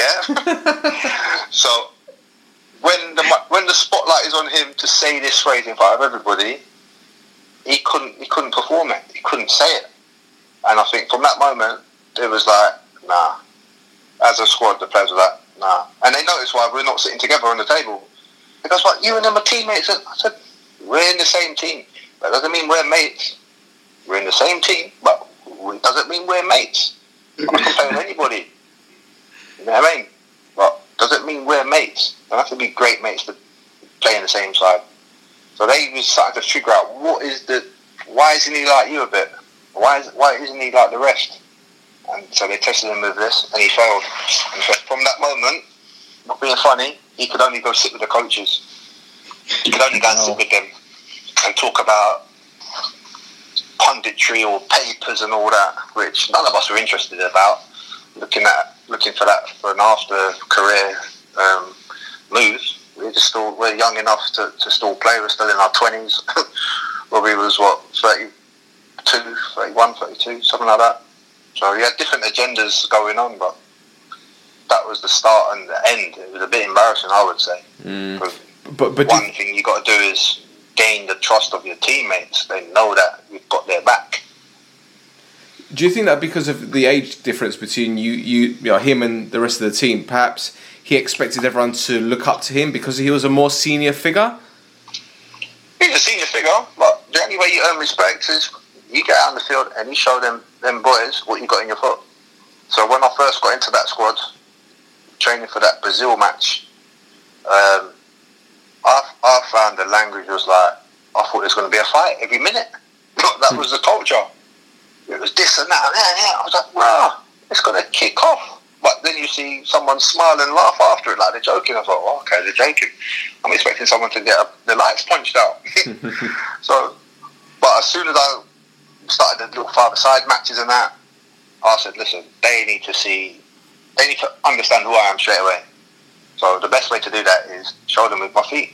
Yeah? So when the when the spotlight is on him to say this phrase in front of everybody, he couldn't he couldn't perform it. He couldn't say it. And I think from that moment, it was like, nah. As a squad, the players were like, nah. And they noticed why we're not sitting together on the table. Because like, you and them are teammates. I said, we're in the same team. That doesn't mean we're mates. We're in the same team, but it doesn't mean we're mates. I can play with anybody. You know what I mean? But doesn't mean we're mates. Don't have to be great mates to play in the same side. So they was starting to figure out what is the, why isn't he like you a bit? Why is why isn't he like the rest? And so they tested him with this, and he failed. And so from that moment, not being funny, he could only go sit with the coaches. He could only go and Oh. sit with them and talk about punditry or papers and all that, which none of us were interested about. Looking at looking for that for an after career um, move. We're just still we're young enough to, to still play. We're still in our twenties. Robbie was what thirty-two, thirty-one, thirty-two, something like that. So he had different agendas going on, but that was the start and the end. It was a bit embarrassing, I would say. Mm. But but one do, thing you got to do is gain the trust of your teammates. They know that you've got their back. do you think that because of the age difference between you, you, you know, him and the rest of the team, perhaps he expected everyone to look up to him because he was a more senior figure? He's a senior figure, but the only way you earn respect is you get out on the field and you show them them boys what you got in your foot. So when I first got into that squad, training for that Brazil match, um, I, I found the language was like, I thought there was going to be a fight every minute. That was the culture. It was this and that and that. And that. I was like, wow, it's going to kick off. But then you see someone smile and laugh after it like they're joking. I thought, well, okay, they're joking. I'm expecting someone to get a, the lights punched out. So, but as soon as I started the little five-a-side matches and that, I said, listen, they need to see, they need to understand who I am straight away. So the best way to do that is show them with my feet.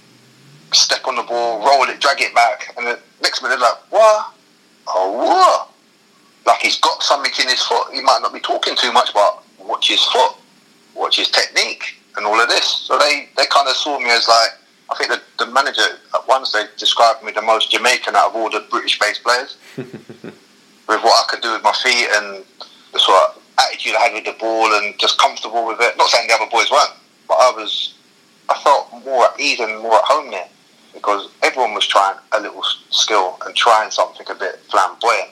Step on the ball, roll it, drag it back, and the next minute they're like, what? Oh, what? Like he's got something in his foot. He might not be talking too much, but watch his foot, watch his technique, and all of this. So they, they kind of saw me as like, I think the, the manager at once they described me the most Jamaican out of all the British-based players, with what I could do with my feet and the sort of attitude I had with the ball and just comfortable with it. Not saying the other boys weren't, but I was, I felt more at ease and more at home there because everyone was trying a little skill and trying something a bit flamboyant.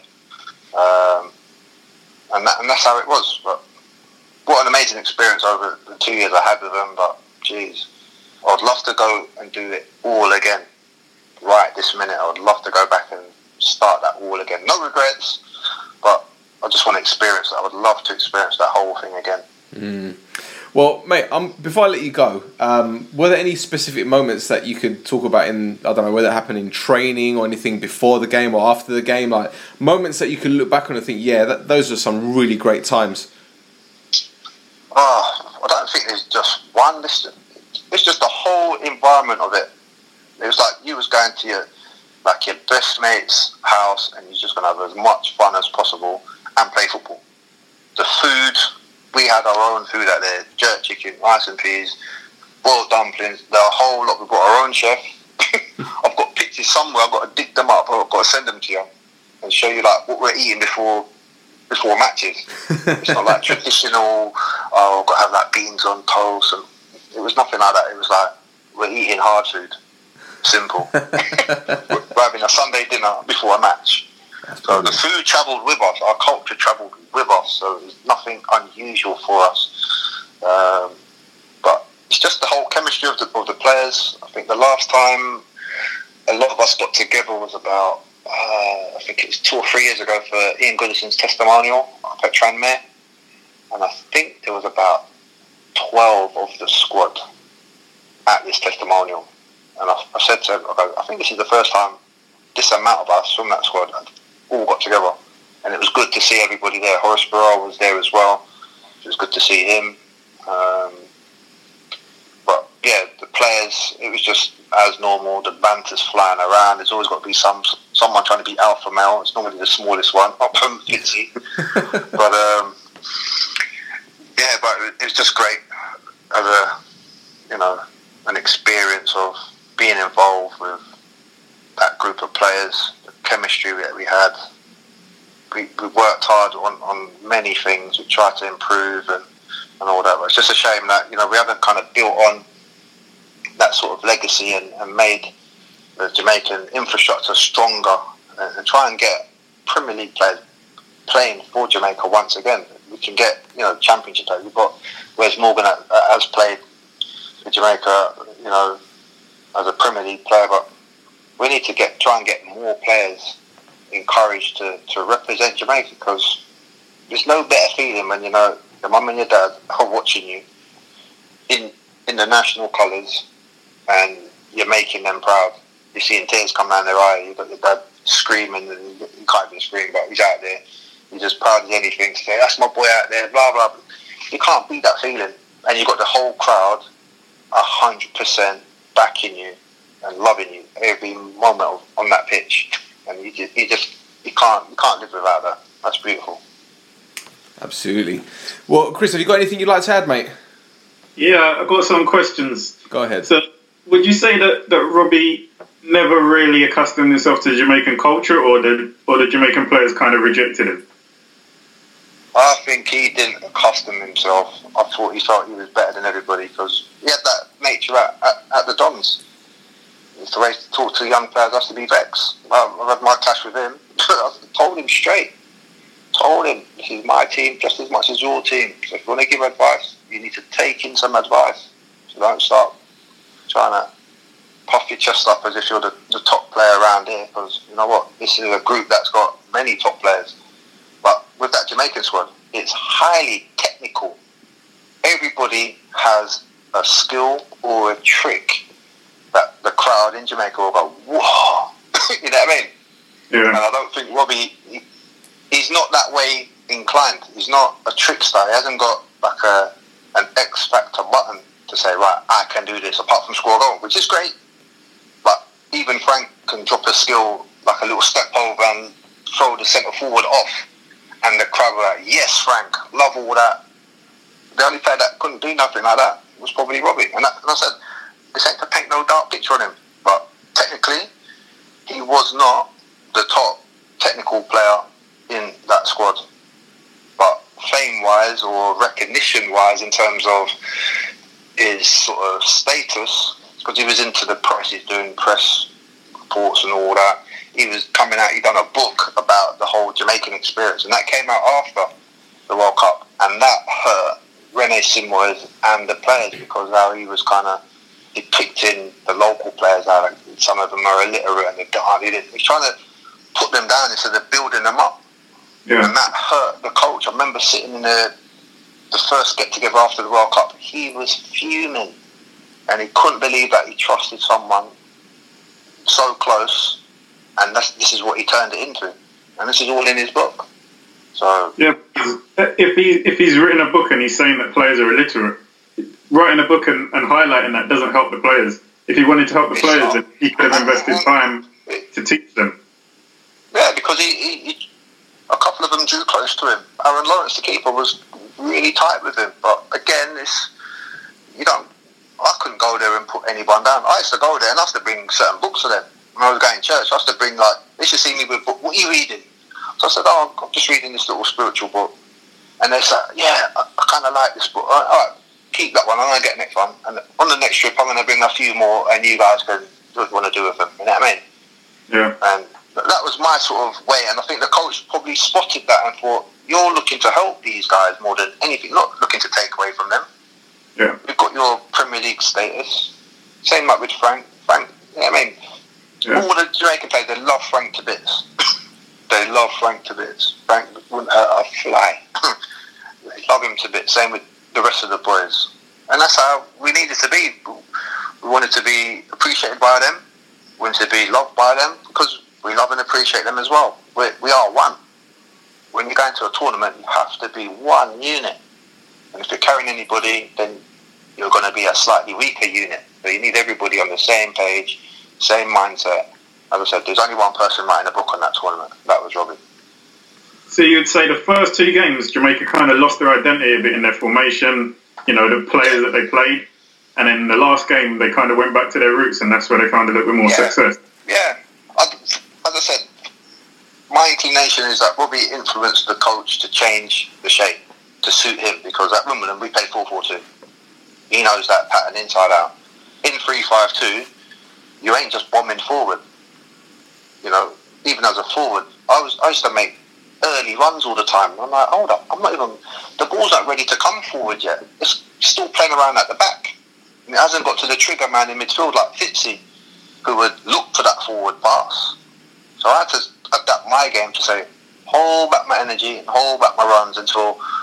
Um, and, that, and that's how it was. But what an amazing experience over the two years I had with them. But geez, I would love to go and do it all again. Right this minute, I would love to go back and start that all again. No regrets, but I just want to experience that. I would love to experience that whole thing again. Mm. Well, mate, um, before I let you go, um, were there any specific moments that you could talk about in, I don't know, whether it happened in training or anything before the game or after the game, like moments that you could look back on and think, yeah, that, those are some really great times? Oh, I don't think there's just one. It's, it's just the whole environment of it. It was like you was going to your, like your best mate's house and you're just going to have as much fun as possible and play football. The food, we had our own food out there, jerk chicken, rice and peas, boiled dumplings, the whole lot. We've got our own chef. I've got pictures somewhere, I've got to dig them up, I've got to send them to you and show you like what we're eating before before matches. It's not like traditional, oh, I've got to have like beans on toast, and it was nothing like that. It was like, we're eating hard food. Simple. We're having a Sunday dinner before a match. That's So brilliant. the food travelled with us, our culture travelled with us, so it was nothing unusual for us. Um, but it's just the whole chemistry of the, of the players. I think the last time a lot of us got together was about, uh, I think it was two or three years ago for Ian Goodison's testimonial up at Tranmere. And I think there was about twelve of the squad at this testimonial. And I, I said to him, okay, I think this is the first time this amount of us from that squad all got together. And it was good to see everybody there. Horace Burrell was there as well. It was good to see him. Um, but yeah, the players, it was just as normal. The banter's flying around. There's always got to be some someone trying to be alpha male. It's normally the smallest one, up from Fitzy. But um, yeah, but it was just great as a, you know, an experience of being involved with that group of players, the chemistry that we had. We, we worked hard on, on many things. We tried to improve and, and all that. But it's just a shame that, you know, we haven't kind of built on that sort of legacy and, and made the Jamaican infrastructure stronger and, and try and get Premier League players playing for Jamaica once again. We can get, you know, championship players. We've got Wes Morgan uh, has played for Jamaica, you know, as a Premier League player, but we need to get try and get more players encouraged to, to represent Jamaica, because there's no better feeling when, you know, your mum and your dad are watching you in in the national colours and you're making them proud. You're seeing tears come down their eye. You've got your dad screaming, and you can't even scream, but he's out there. He's as proud as anything to say, "That's my boy out there." Blah blah. You can't beat that feeling, and you've got the whole crowd a hundred percent backing you and loving you every moment of, on that pitch, and you just, you just, you can't, you can't live without that. That's beautiful. Absolutely. Well, Chris, have you got anything you'd like to add, mate? Yeah, I've got some questions. Go ahead. So, would you say that, that Robbie never really accustomed himself to Jamaican culture, or the or the Jamaican players kind of rejected him? I think he didn't accustom himself. I thought he felt he was better than everybody because he had that nature at, at, at the Dons. It's the way to talk to the young players has to be vexed. I've, I've had my clash with him. I told him straight. Told him, this is my team just as much as your team. So if you want to give advice, you need to take in some advice. So don't start trying to puff your chest up as if you're the, the top player around here, because you know what, this is a group that's got many top players. But with that Jamaican squad, it's highly technical. Everybody has a skill or a trick that the crowd in Jamaica will go, whoa. You know what I mean? Yeah. And I don't think Robbie, he, he's not that way inclined. He's not a trickster. He hasn't got like a an X factor button to say, right, I can do this, apart from score a goal, which is great. But even Frank can drop a skill, like a little step over and throw the centre forward off. And the crowd were like, yes, Frank, love all that. The only player that couldn't do nothing like that was probably Robbie. And, that, and I said, this ain't to paint no dark picture on him. But technically, he was not the top technical player in that squad. But fame-wise or recognition-wise in terms of his sort of status, because he was into the press, he's doing press reports and all that. He was coming out, he'd done a book about the whole Jamaican experience, and that came out after the World Cup, and that hurt Rene Simoes and the players, because how he was kind of depicting the local players, how like, some of them are illiterate and they don't, he's trying to put them down instead of building them up. Yeah. And that hurt the coach. I remember sitting in the, the first get-together after the World Cup, he was fuming, and he couldn't believe that he trusted someone so close. And that's, this is what he turned it into, and this is all in his book. So yeah, if he if he's written a book and he's saying that players are illiterate, writing a book and, and highlighting that doesn't help the players. If he wanted to help the it's players, not. then he could have invested time to teach them. Yeah, because he, he, he a couple of them drew close to him. Aaron Lawrence, the keeper, was really tight with him. But again, it's you don't. I couldn't go there and put anyone down. I used to go there and I used to bring certain books to them. When I was going to church, I used to bring, like, they should see me with, what are you reading? So I said, oh, I'm just reading this little spiritual book. And they said, yeah, I, I kind of like this book. All right, all right, keep that one, I'm going to get the next one. And on the next trip, I'm going to bring a few more, and you guys can do what you want to do with them. You know what I mean? Yeah. And that was my sort of way, and I think the coach probably spotted that and thought, you're looking to help these guys more than anything, not looking to take away from them. Yeah. You've got your Premier League status. Same like with Frank. Frank, you know what I mean? Yeah. All the Jamaican players, they love Frank to bits. They love Frank to bits. Frank wouldn't hurt a fly. They love him to bits. Same with the rest of the boys. And that's how we needed to be. We wanted to be appreciated by them. We wanted to be loved by them, because we love and appreciate them as well. We, we are one. When you go into a tournament, you have to be one unit. And if you're carrying anybody, then you're going to be a slightly weaker unit. So you need everybody on the same page, same mindset. As I said, there's only one person writing a book on that tournament. That was Robbie. So you'd say the first two games, Jamaica kind of lost their identity a bit in their formation, you know, the players that they played. And then the last game, they kind of went back to their roots, and that's where they found a little bit more yeah. success. Yeah. As I said, my inclination is that Robbie influenced the coach to change the shape to suit him, because at Wimbledon, we play four four two. He knows that pattern inside out. In three five two, you ain't just bombing forward. You know, even as a forward, I was I used to make early runs all the time. I'm like, hold up, I'm not even, the ball's not ready to come forward yet. It's still playing around at the back. And it hasn't got to the trigger man in midfield like Fitzy, who would look for that forward pass. So I had to adapt my game to say, hold back my energy and hold back my runs until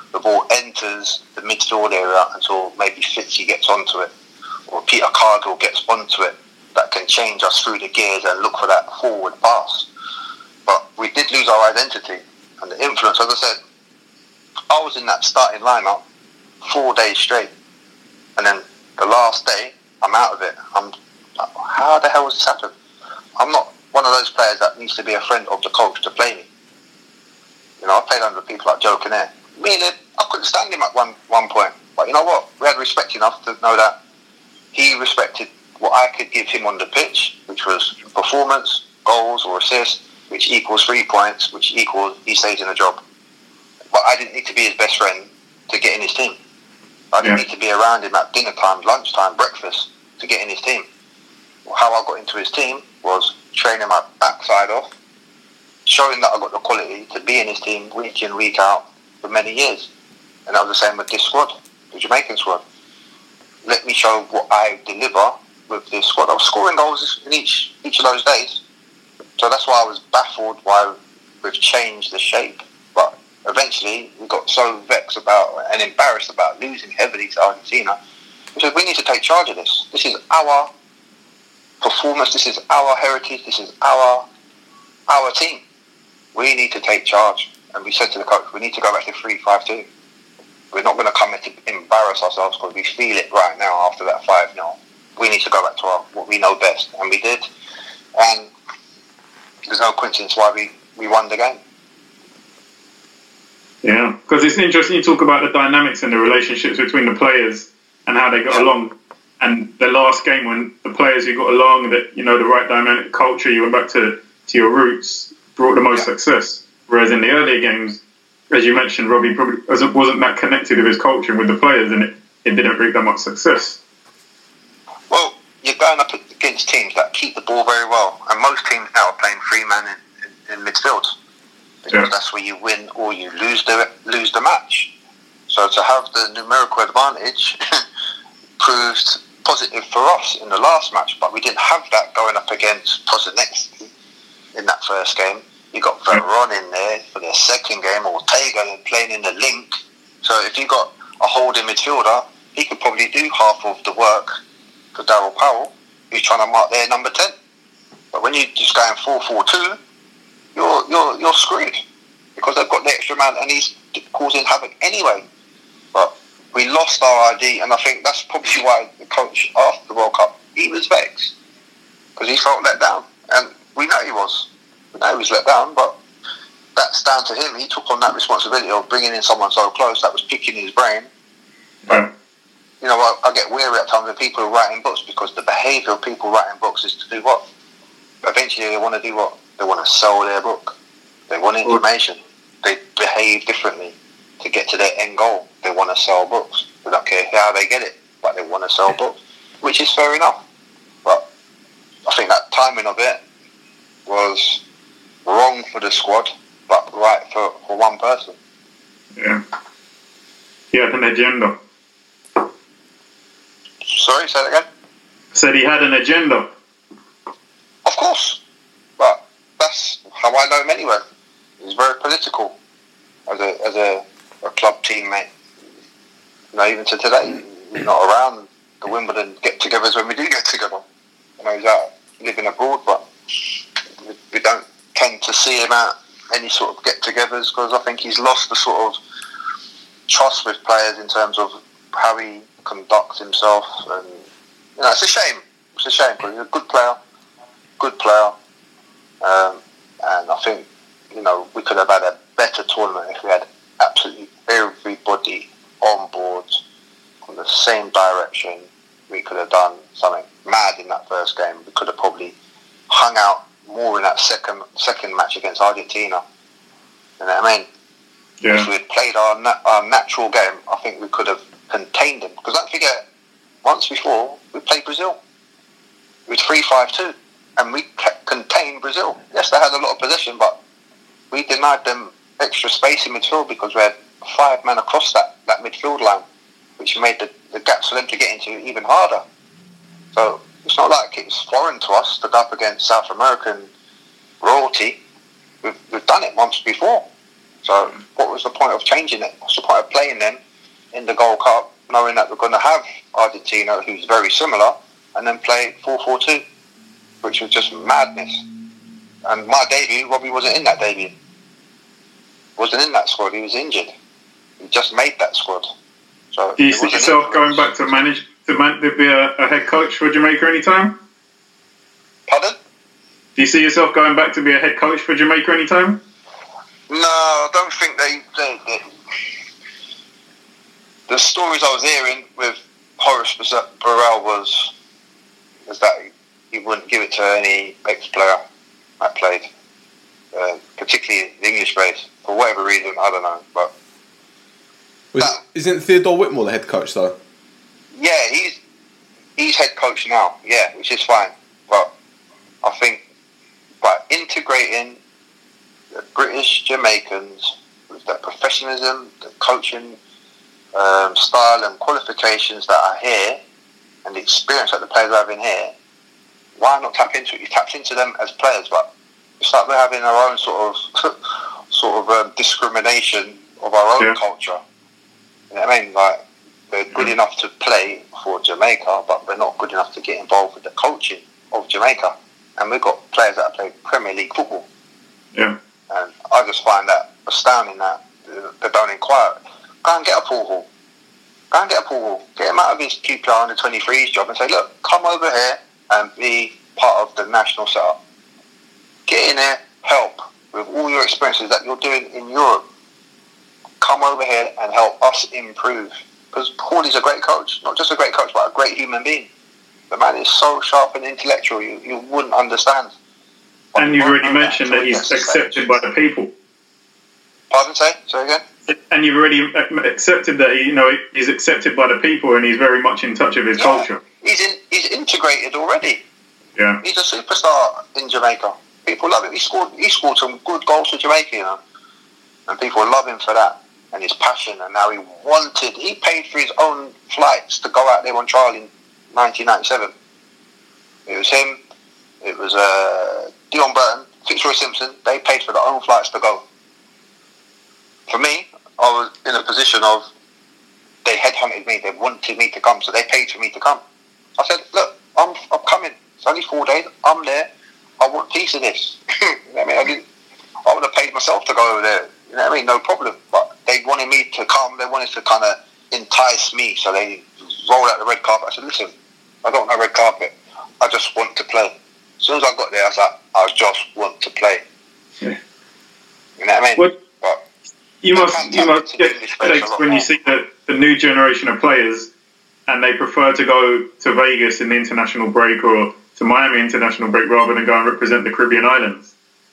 the ball enters the midfield area until maybe Fitzy gets onto it, or Peter Cargill gets onto it, that can change us through the gears and look for that forward pass. But we did lose our identity and the influence. As I said, I was in that starting lineup four days straight, and then the last day I'm out of it. I'm like, how the hell has this happened? I'm not one of those players that needs to be a friend of the coach to play me. You know, I played under people like Joe Kinnair. Meaning, I couldn't stand him at one one point. But you know what? We had respect enough to know that he respected what I could give him on the pitch, which was performance, goals or assists, which equals three points, which equals he stays in the job. But I didn't need to be his best friend to get in his team. I didn't yeah. need to be around him at dinner time, lunchtime, breakfast to get in his team. How I got into his team was training my backside off, showing that I got the quality to be in his team week in, week out for many years. And that was the same with this squad, the Jamaican squad. Let me show what I deliver with this squad. I was scoring goals in each each of those days. So that's why I was baffled why we've changed the shape. But eventually we got so vexed about and embarrassed about losing heavily to Argentina. We said, we need to take charge of this. This is our performance, this is our heritage, this is our our team. We need to take charge. And we said to the coach, we need to go back to three five two. We're not going to come in to embarrass ourselves because we feel it right now after that five nil. We need to go back to our, what we know best. And we did. And there's no coincidence why we, we won the game. Yeah, because it's interesting you talk about the dynamics and the relationships between the players and how they got yeah. along. And the last game when the players who got along, that you know, the right dynamic culture, you went back to, to your roots, brought the most yeah. success. Whereas in the earlier games, as you mentioned, Robbie probably wasn't that connected with his culture and with the players, and it, it didn't bring that much success. Well, you're going up against teams that keep the ball very well, and most teams now are playing three man in, in, in midfield because yeah. that's where you win or you lose the lose the match. So to have the numerical advantage proved positive for us in the last match, but we didn't have that going up against Prosinecki in that first game. You got Veron in there for the second game, Ortega playing in the link. So if you got a holding midfielder, he could probably do half of the work for Daryl Powell, who's trying to mark their number ten. But when you just going four four two, you're you're you're screwed because they've got the extra man and he's causing havoc anyway. But we lost our I D, and I think that's probably why the coach after the World Cup, he was vexed because he felt let down, and we know he was. We know he was let down, but that's down to him. He took on that responsibility of bringing in someone so close that was picking his brain. But you know, I, I get weary at times of people who are writing books because the behaviour of people writing books is to do what? Eventually, they want to do what? They want to sell their book. They want information. They behave differently to get to their end goal. They want to sell books. They don't care how they get it, but they want to sell books, which is fair enough. But I think that timing of it was wrong for the squad, but right for, for one person. Yeah. He had an agenda. Sorry, say that again? Said he had an agenda. Of course. But that's how I know him anyway. He's very political as a as a, a club teammate. You know, even to today, he's not around the Wimbledon get-togethers when we do get together. You know, he's out living abroad, but we, we don't tend to see him at any sort of get-togethers because I think he's lost the sort of trust with players in terms of how he conducts himself, and you know, it's a shame. It's a shame because he's a good player, good player, um, and I think you know we could have had a better tournament if we had absolutely everybody on board on the same direction. We could have done something mad in that first game. We could have probably hung out more in that second second match against Argentina. You know what I mean? Yeah. If we had played our, na- our natural game, I think we could have contained them. Because don't forget, once before, we played Brazil with three five two, and we kept contained Brazil. Yes, they had a lot of possession, but we denied them extra space in midfield because we had five men across that, that midfield line, which made the, the gaps for them to get into even harder. So it's not like it's foreign to us to go up against South American royalty. We've, we've done it once before. So what was the point of changing it? What's the point of playing them in the Gold Cup, knowing that we're going to have Argentina, who's very similar, and then play four four two, which was just madness. And my debut, Robbie wasn't in that debut. Wasn't in that squad. He was injured. He just made that squad. So do you see yourself going back to manage to, man, to be a, a head coach for Jamaica anytime? Pardon? Do you see yourself going back to be a head coach for Jamaica anytime? No, I don't think they, they, they... The stories I was hearing with Horace Burrell was, was that he wouldn't give it to any ex-player that played, uh, particularly the English players, for whatever reason, I don't know. But Was, that, isn't Theodore Whitmore the head coach though? yeah, he's he's head coach now, yeah, which is fine. But I think by integrating the British Jamaicans with that professionalism, the coaching um, style and qualifications that are here, and the experience that the players have in here, why not tap into it? You tapped into them as players, but it's like we're having our own sort of sort of um, discrimination of our own yeah. culture. You know what I mean? Like, we're good mm-hmm. enough to play for Jamaica, but we're not good enough to get involved with the coaching of Jamaica. And we've got players that play Premier League football. Yeah. And I just find that astounding that they don't inquire. Go and get a Paul Hall. Go and get a Paul Hall. Get him out of his Q P R under twenty-threes job and say, look, come over here and be part of the national setup. Get in there, help with all your experiences that you're doing in Europe. Come over here and help us improve. Because Paulie's a great coach. Not just a great coach, but a great human being. The man is so sharp and intellectual, you, you wouldn't understand. But and you've already mentioned that he's accepted by the people. Pardon, say? Say again? And you've already accepted that he, you know, he's accepted by the people and he's very much in touch with his yeah, culture. He's in, he's integrated already. Yeah. He's a superstar in Jamaica. People love him. He scored he scored some good goals for Jamaica, you know. And people love him for that. And his passion, and now he wanted, he paid for his own flights to go out there on trial in nineteen ninety-seven. It was him, it was uh, Dion Burton, Fitzroy Simpson, they paid for their own flights to go. For me, I was in a position of, they headhunted me, they wanted me to come, so they paid for me to come. I said, look, I'm I'm coming, it's only four days, I'm there, I want a piece of this. You know what I mean? I, didn't, I would have paid myself to go over there, you know what I mean, no problem. But they wanted me to come, they wanted to kind of entice me, so they rolled out the red carpet. I said, listen, I don't want a red carpet, I just want to play. As soon as I got there, I was like, I just want to play. Yeah. You know what I mean? What, but you must you must get headaches when you see the, the new generation of players and they prefer to go to Vegas in the international break or to Miami international break rather than go and represent the Caribbean islands.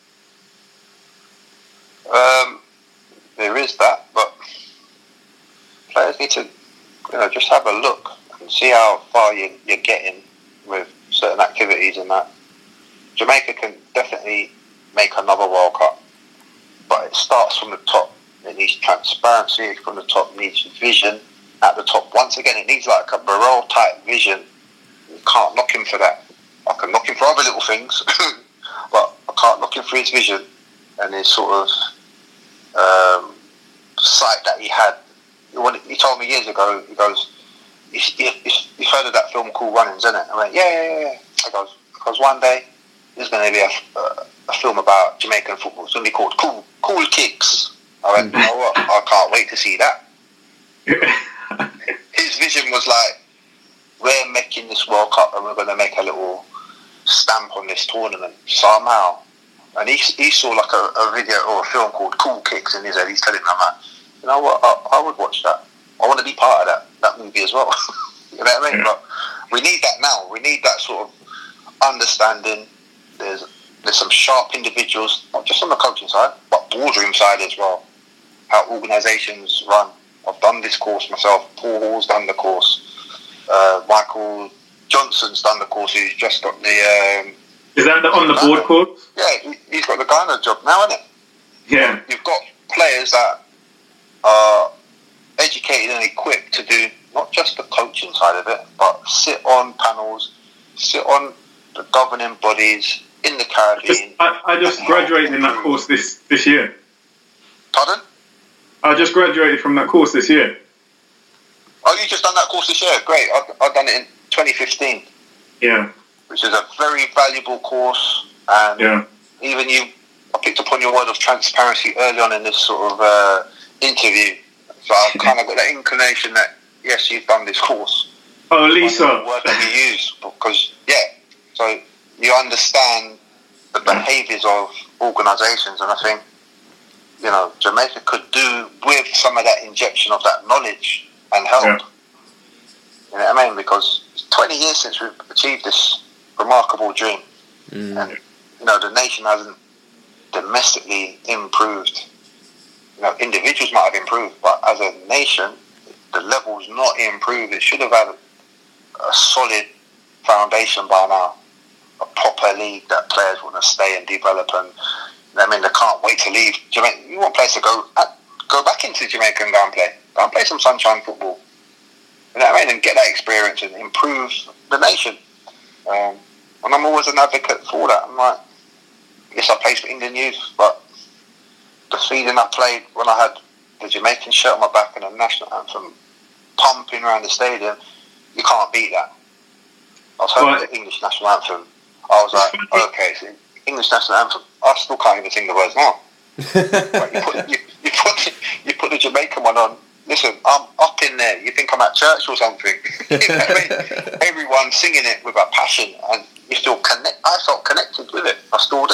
Um, there is that, but players need to, you know, just have a look and see how far you, you're getting with certain activities and that. Jamaica can definitely make another World Cup, but it starts from the top. It needs transparency from the top. It needs vision at the top. Once again, it needs like a Burrell type vision. You can't knock him for that. I can knock him for other little things, but I can't knock him for his vision and his sort of um, sight that he had. When he told me years ago, he goes, "You've heard of that film called Runnings, isn't it?" I went, "Yeah, yeah, yeah." I goes, "Because one day there's going to be a, a, a film about Jamaican football. It's going to be called Cool Cool Kicks." I went, "You know what? I can't wait to see that." His vision was like, we're making this World Cup and we're going to make a little stamp on this tournament somehow. And he, he saw like a, a video or a film called Cool Kicks in his head. He's telling me, I'm like, you know what, I, I would watch that. I want to be part of that, that movie as well. You know what I mean? Yeah. But we need that now. We need that sort of understanding. There's there's some sharp individuals, not just on the coaching side, but boardroom side as well. How organisations run. I've done this course myself. Paul Hall's done the course. Uh, Michael Johnson's done the course. He's just got the. Um, Is that the on the board course? Yeah, he, he's got the Ghana job now, isn't it? Yeah. You've got players that are educated and equipped to do not just the coaching side of it, but sit on panels, sit on the governing bodies in the Caribbean. I, I just graduated in that course this, this year. Pardon? I just graduated from that course this year. Oh, you just done that course this year? Great. I've, I've done it in twenty fifteen. Yeah. Which is a very valuable course. And yeah. even you, I picked up on your word of transparency early on in this sort of uh, interview. So I've kind of got that inclination that, yes, you've done this course. Oh, Lisa. The word that you use. Because, yeah, so you understand the behaviours of organisations, and I think, you know, Jamaica could do with some of that injection of that knowledge and help. Yeah. You know what I mean? Because it's twenty years since we've achieved this remarkable dream. Mm. And, you know, the nation hasn't domestically improved. You know, individuals might have improved, but as a nation, the level's not improved. It should have had a, a solid foundation by now. A proper league that players want to stay and develop, and I mean, they can't wait to leave Jamaica. You want players to go go back into Jamaica and go and play. Go and play some sunshine football. You know what I mean? And get that experience and improve the nation. Um, and I'm always an advocate for that. I'm like, yes, I played for England youth, but the feeling I played when I had the Jamaican shirt on my back and the national anthem pumping around the stadium, you can't beat that. I was hearing right. the English national anthem. I was like, okay, so English national anthem. I still can't even sing the words now. Right, you, put, you, you, put, you put the Jamaican one on. Listen, I'm up in there. You think I'm at church or something? You know what I mean? Everyone singing it with a passion, and you feel connect. I felt connected with it. I still do.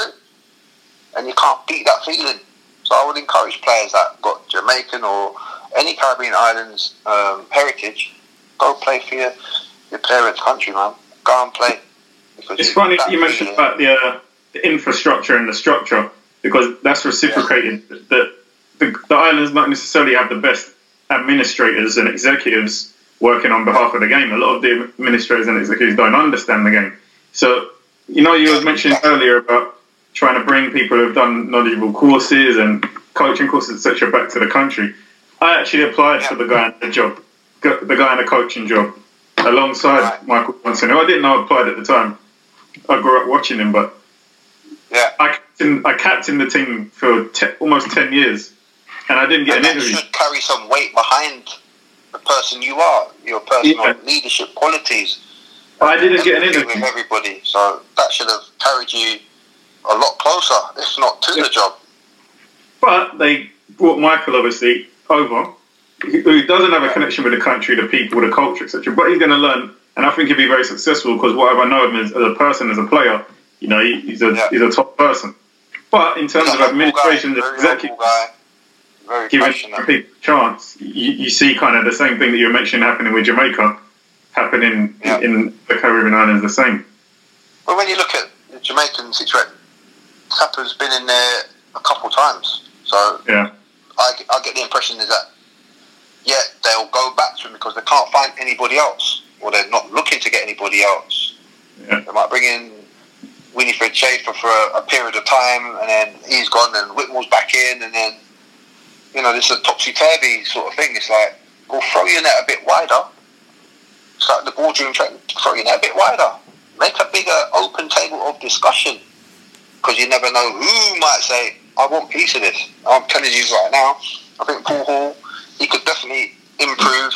And you can't beat that feeling. So I would encourage players that got Jamaican or any Caribbean islands um, heritage, go play for your, your parents' country, man. Go and play. It's funny you mentioned about the, uh, the infrastructure and the structure, because that's reciprocated. Yeah. The, the the islands don't necessarily have the best administrators and executives working on behalf of the game. A lot of the administrators and executives don't understand the game. So, you know, you were mentioning earlier about trying to bring people who've done knowledgeable courses and coaching courses, et cetera, back to the country. I actually applied yeah. for the guy in the job, the guy in the coaching job, alongside right. Michael Johnson, who I didn't know applied at the time. I grew up watching him, but yeah, I captained, I captained the team for te- almost ten years, and I didn't get and an that interview. Should carry some weight behind the person you are, your personal yeah. leadership qualities. I didn't get an interview with everybody, so that should have carried you a lot closer, if not to yeah. the job. But they brought Michael, obviously, over, who doesn't have a connection with the country, the people, the culture, et cetera. But he's going to learn, and I think he'll be very successful, because whatever I know of him as, as a person, as a player, you know, he, he's a yeah. he's a top person. But in terms he's of administration, the executive, very giving passionate. people a chance, you, you see kind of the same thing that you were mentioning happening with Jamaica, happening yeah. in the Caribbean islands the same. Well, when you look at the Jamaican situation, Tapper's been in there a couple of times, so yeah. I, I get the impression is that yeah, they'll go back to him because they can't find anybody else, or they're not looking to get anybody else. Yeah. They might bring in Winifred Schaefer for a, a period of time, and then he's gone, and Whitmore's back in, and then, you know, this is a topsy-turvy sort of thing. It's like, well, throw your net a bit wider. It's like the boardroom, throw your net a bit wider. Make a bigger open table of discussion, because you never know who might say, I want a piece of this. I'm telling you right now, I think Paul Hall, he could definitely improve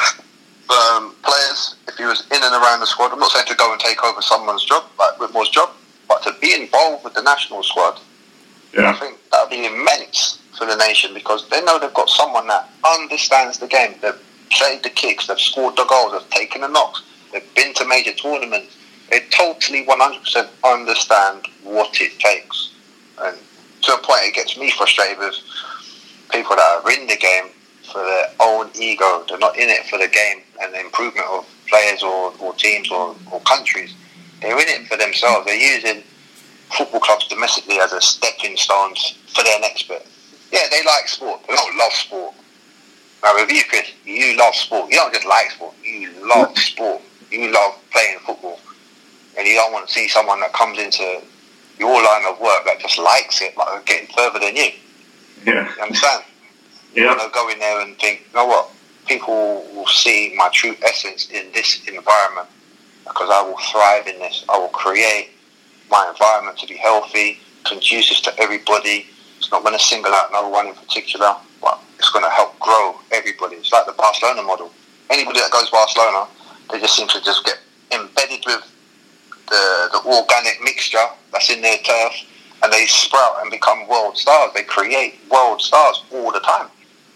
um, players if he was in and around the squad. I'm not saying to go and take over someone's job, like Whitmore's job, but to be involved with the national squad. Yeah. I think that would be immense for the nation, because they know they've got someone that understands the game. They've played the kicks, they've scored the goals, they've taken the knocks, they've been to major tournaments. They totally one hundred percent understand what it takes. And to a point, it gets me frustrated with people that are in the game for their own ego. They're not in it for the game and the improvement of players or, or teams or, or countries. They're in it for themselves. They're using football clubs domestically as a stepping stones for their next bit. Yeah, they like sport. They don't love sport. Now, with you, Chris, you love sport. You don't just like sport. You love sport. You love playing football. And you don't want to see someone that comes into your line of work that just likes it, like getting further than you. Yeah. You understand? Yeah. You want to go in there and think, you know what? People will see my true essence in this environment, because I will thrive in this. I will create my environment to be healthy, conducive to everybody. It's not going to single out no one in particular, but if it's going to help grow everybody. It's like the Barcelona model. Anybody that goes to Barcelona, they just seem to just get embedded with the, the organic mixture that's in their turf, and they sprout and become world stars. They create world stars all the time.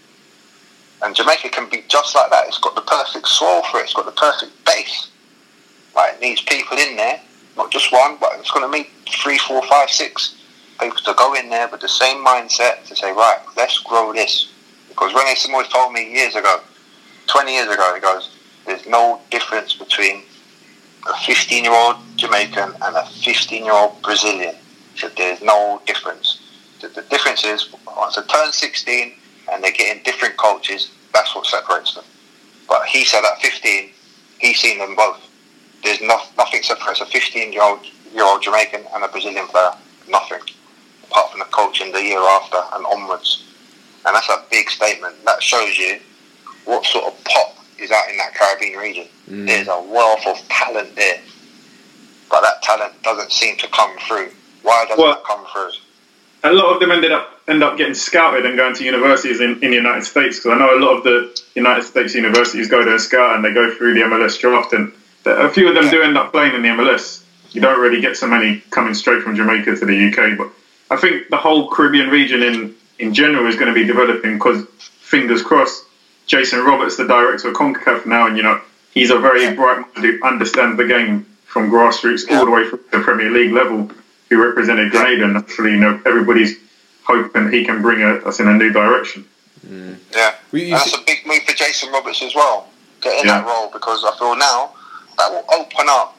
And Jamaica can be just like that. It's got the perfect soil for it. It's got the perfect base. Like, it needs people in there, not just one, but it's going to need three, four, five, six people to go in there with the same mindset to say, right, let's grow this. Because Rene Simoes told me years ago, twenty years ago, he goes, there's no difference between a fifteen-year-old Jamaican and a fifteen-year-old Brazilian. He said, there's no difference. The, the difference is, once they turn sixteen and they're getting different coaches, that's what separates them. But he said at fifteen, he's seen them both. There's no, nothing separates a fifteen-year-old year old Jamaican and a Brazilian player. Nothing. Apart from the coaching the year after and onwards. And that's a big statement. That shows you what sort of pop is out in that Caribbean region. Mm. There's a wealth of talent there. But that talent doesn't seem to come through. Why doesn't well, that come through? A lot of them ended up end up getting scouted and going to universities in, in the United States, because I know a lot of the United States universities go there and scout, and they go through the M L S draft, and a few of them do end up playing in the M L S. You don't really get so many coming straight from Jamaica to the U K, but I think the whole Caribbean region in, in general is going to be developing, because, fingers crossed, Jason Roberts, the director of CONCACAF now, and you know, he's a very bright man who understands the game from grassroots all the way through the Premier League level, who represented Grenada, and actually, you know, everybody's hoping he can bring us in a new direction. Mm. Yeah, and that's a big move for Jason Roberts as well, getting yeah. that role, because I feel now that will open up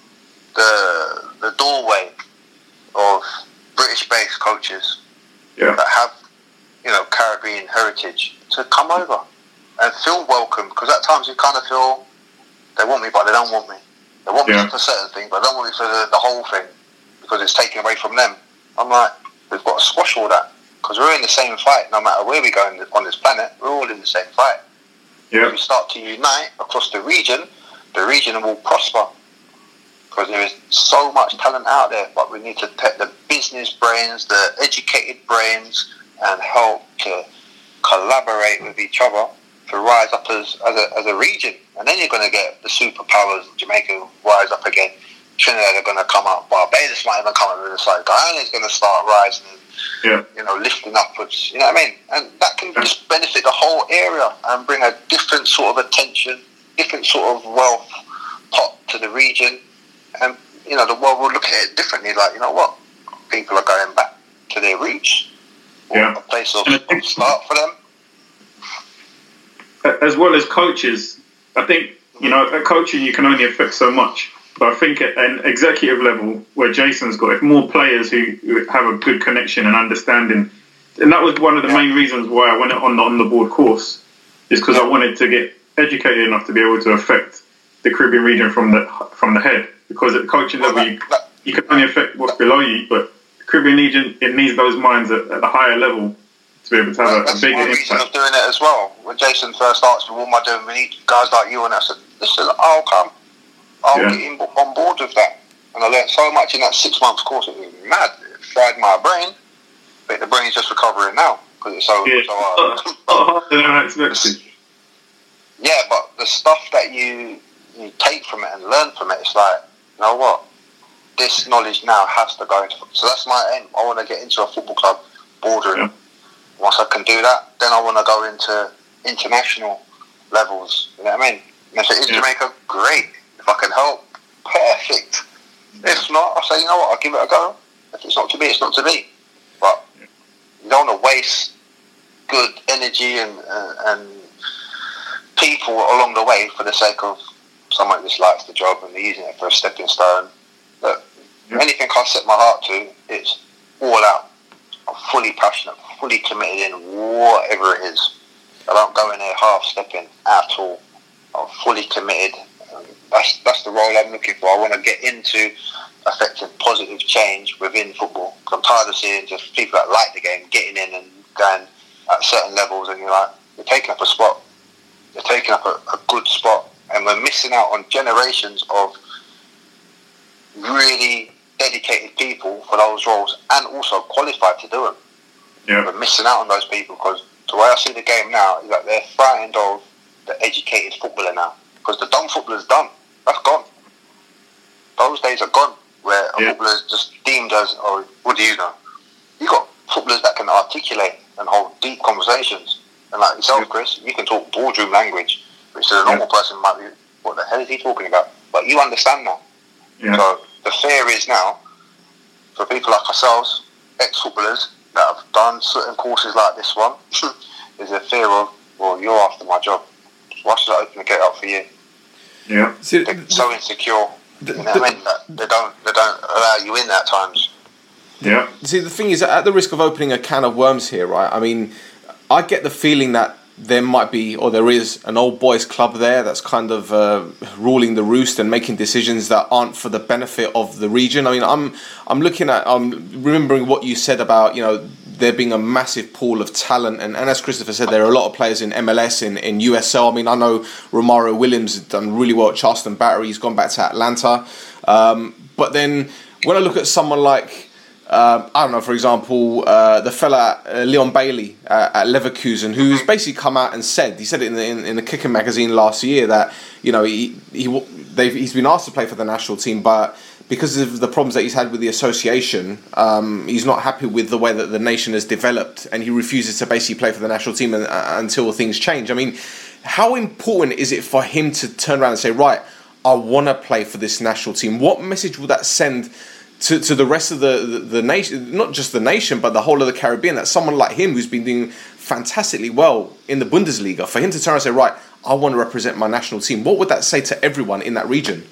the the doorway of British-based coaches yeah. that have, you know, Caribbean heritage to come over and feel welcome, because at times you kind of feel they want me but they don't want me. They want yeah. me for certain things, but they don't want me for the, the whole thing, because it's taken away from them. I'm like, we've got to squash all that, because we're in the same fight no matter where we go in the, on this planet. We're all in the same fight. Yeah. If we start to unite across the region, the region will prosper, because there is so much talent out there, but we need to take the business brains, the educated brains, and help to collaborate with each other to rise up as, as, a, as a region. And then you're going to get the superpowers. Jamaica rise up again. Trinidad are going to come up. Barbados might even come up with a side. Guyana is going to start rising and, yeah. you know, lifting upwards. You know what I mean? And that can just benefit the whole area and bring a different sort of attention, different sort of wealth pot to the region. And, you know, the world will look at it differently. Like, you know what? People are going back to their roots. Yeah. A place of, of start for them. As well as coaches, I think, you know, at coaching you can only affect so much. But I think at an executive level, where Jason's got, if more players who, who have a good connection and understanding, and that was one of the yeah. main reasons why I went on the on the board course, is because yeah. I wanted to get educated enough to be able to affect the Caribbean region from the from the head. Because at the coaching well, level, that, you, that, you can only affect what's below you, but the Caribbean region, it needs those minds at, at the higher level to be able to have well, a, a bigger impact. That's one reason of doing it as well. When Jason first asked me, what am I doing? We need guys like you, and I said, listen, I'll come. I'll yeah. get in, on board with that. And I learned so much in that six months course. It was mad. It fried my brain. But the brain's just recovering now, because it's so, yeah. so hard. than I expected. Yeah, but the stuff that you you take from it and learn from it, it's like, you know what? This knowledge now has to go into. So that's my aim. I want to get into a football club boardroom. Yeah. Once I can do that, then I want to go into international levels. You know what I mean? And if it is yeah. Jamaica, great. If I can help, perfect. If not, I'll say, you know what, I'll give it a go. If it's not to be, it's not to be. But you don't want to waste good energy and, uh, and people along the way for the sake of someone who dislikes the job and using it for a stepping stone. Look, yeah. anything I set my heart to, it's all out. I'm fully passionate, fully committed in whatever it is. I don't go in there half-stepping at all. I'm fully committed. That's that's the role I'm looking for. I want to get into affecting positive change within football. I'm tired of seeing just people that like the game getting in and going at certain levels, and you're like, you're taking up a spot. You're taking up a, a good spot, and we're missing out on generations of really dedicated people for those roles, and also qualified to do them. Yeah. We're missing out on those people because the way I see the game now is that they're frightened of the educated footballer now. Because the dumb footballer's done. That's gone. Those days are gone where a Yeah. footballer's just deemed as, oh, what do you know? You got footballers that can articulate and hold deep conversations. And like yourself, Yeah. Chris, you can talk boardroom language, which to a normal Yeah. person might be, what the hell is he talking about? But you understand that. Yeah. So the fear is now, for people like ourselves, ex-footballers that have done certain courses like this one, is a fear of, well, you're after my job. Why should I open the gate up for you? Yeah. See, They're so insecure. the- You know what I mean? That they don't, they don't allow you in at times. Yeah. See, the thing is, at the risk of opening a can of worms here, right? I mean, I get the feeling that there might be, or there is, an old boys club there that's kind of uh, ruling the roost and making decisions that aren't for the benefit of the region. I mean, I'm I'm looking at, I'm remembering what you said about, you know, there being a massive pool of talent, and, and as Christopher said, there are a lot of players in M L S, in, in U S L. I mean, I know Romario Williams has done really well at Charleston Battery. He's gone back to Atlanta. Um, but then when I look at someone like, Uh, I don't know, for example, uh, the fella uh, Leon Bailey uh, at Leverkusen, who's basically come out and said, he said it in the, in, in the Kicker magazine last year, that, you know, he, he they've, he's been asked to play for the national team, but because of the problems that he's had with the association, um, he's not happy with the way that the nation has developed, and he refuses to basically play for the national team and, uh, until things change. I mean, how important is it for him to turn around and say, right, I want to play for this national team? What message will that send To, to the rest of the, the, the nation, not just the nation, but the whole of the Caribbean, that someone like him who's been doing fantastically well in the Bundesliga, for him to turn and say, right, I want to represent my national team, what would that say to everyone in that region?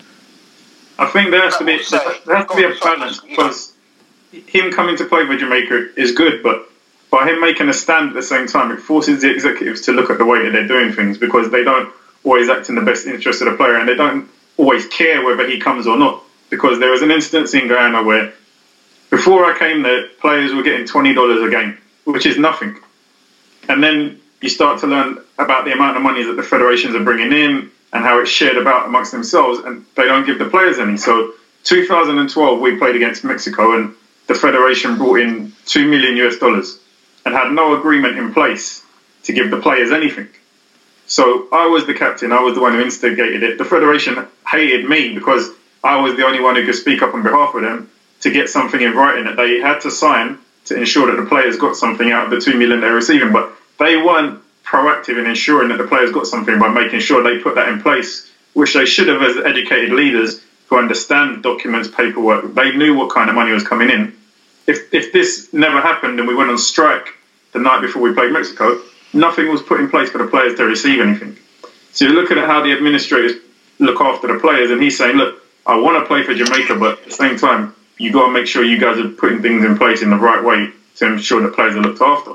I think there has to be there has to be a balance, because him coming to play for Jamaica is good, but by him making a stand at the same time, it forces the executives to look at the way that they're doing things, because they don't always act in the best interest of the player, and they don't always care whether he comes or not. Because there was an instance in Guyana where, before I came there, players were getting twenty dollars a game, which is nothing. And then you start to learn about the amount of money that the federations are bringing in and how it's shared about amongst themselves, and they don't give the players any. So two thousand twelve, we played against Mexico, and the federation brought in two million US dollars and had no agreement in place to give the players anything. So I was the captain, I was the one who instigated it. The federation hated me because I was the only one who could speak up on behalf of them to get something in writing that they had to sign to ensure that the players got something out of the two million they're receiving. But they weren't proactive in ensuring that the players got something by making sure they put that in place, which they should have as educated leaders who understand documents, paperwork. They knew what kind of money was coming in. If if this never happened and we went on strike the night before we played Mexico, nothing was put in place for the players to receive anything. So you're looking at how the administrators look after the players, and he's saying, look, I want to play for Jamaica, but at the same time, you got to make sure you guys are putting things in place in the right way to ensure the players are looked after.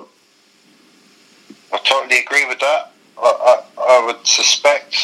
I totally agree with that. I, I, I would suspect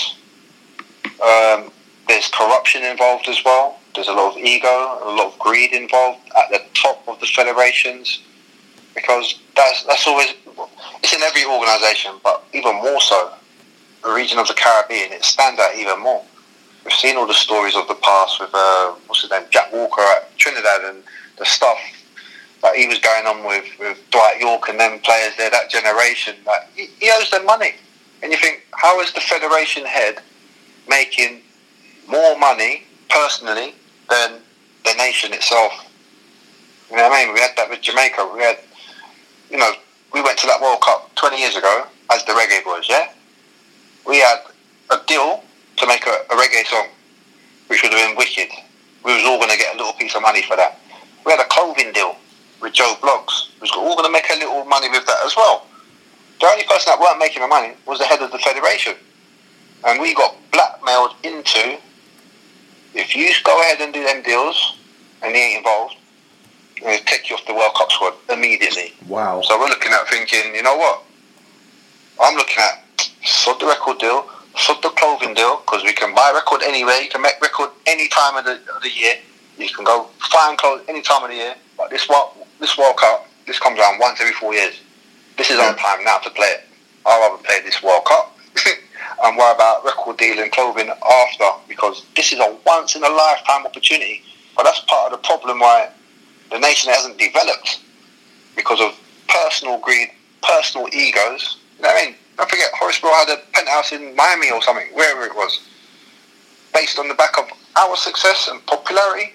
um, there's corruption involved as well. There's a lot of ego, a lot of greed involved at the top of the federations, because that's that's always, it's in every organisation, but even more so, the region of the Caribbean, it stands out even more. We've seen all the stories of the past with, uh, what's his name, Jack Walker at Trinidad, and the stuff that he was going on with, with Dwight York and them players there, that generation. Like, he, he owes them money. And you think, how is the federation head making more money, personally, than the nation itself? You know what I mean? We had that with Jamaica. We had, you know, we went to that World Cup twenty years ago as the Reggae Boys, yeah? We had a deal to make a, a reggae song, which would have been wicked. We was all going to get a little piece of money for that. We had a clothing deal with Joe Bloggs. We was all going to make a little money with that as well. The only person that weren't making the money was the head of the federation. And we got blackmailed into, if you go ahead and do them deals, and he ain't involved, we'll take you off the World Cup squad immediately. Wow. So we're looking at thinking, you know what? I'm looking at, sod the record deal, sod the clothing deal, because we can buy a record anywhere, you can make record any time of the, of the year, you can go find clothes any time of the year, but this World, this World Cup, this comes around once every four years. This is our time now to play it. I'd rather play this World Cup and worry about record deal and clothing after, because this is a once in a lifetime opportunity. But that's part of the problem why the nation hasn't developed, because of personal greed personal egos. You know what I mean? Don't forget, Horace Brill had a penthouse in Miami or something, wherever it was, based on the back of our success and popularity.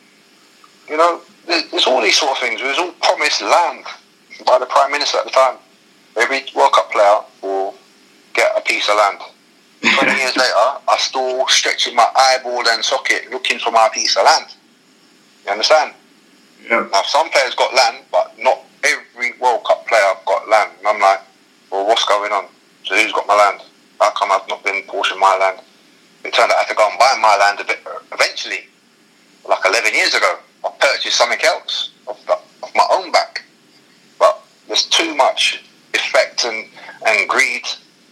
You know, there's, there's all these sort of things. It was all promised land by the Prime Minister at the time. Every World Cup player will get a piece of land. Twenty years later, I'm still stretching my eyeball and socket looking for my piece of land. You understand? Yeah. Now, some players got land, but not every World Cup player got land. And I'm like, well, what's going on? So who's got my land? How come I've not been portioned my land? It turned out I had to go and buy my land a bit eventually, like eleven years ago. I purchased something else off, the, off my own back. But there's too much effect and, and greed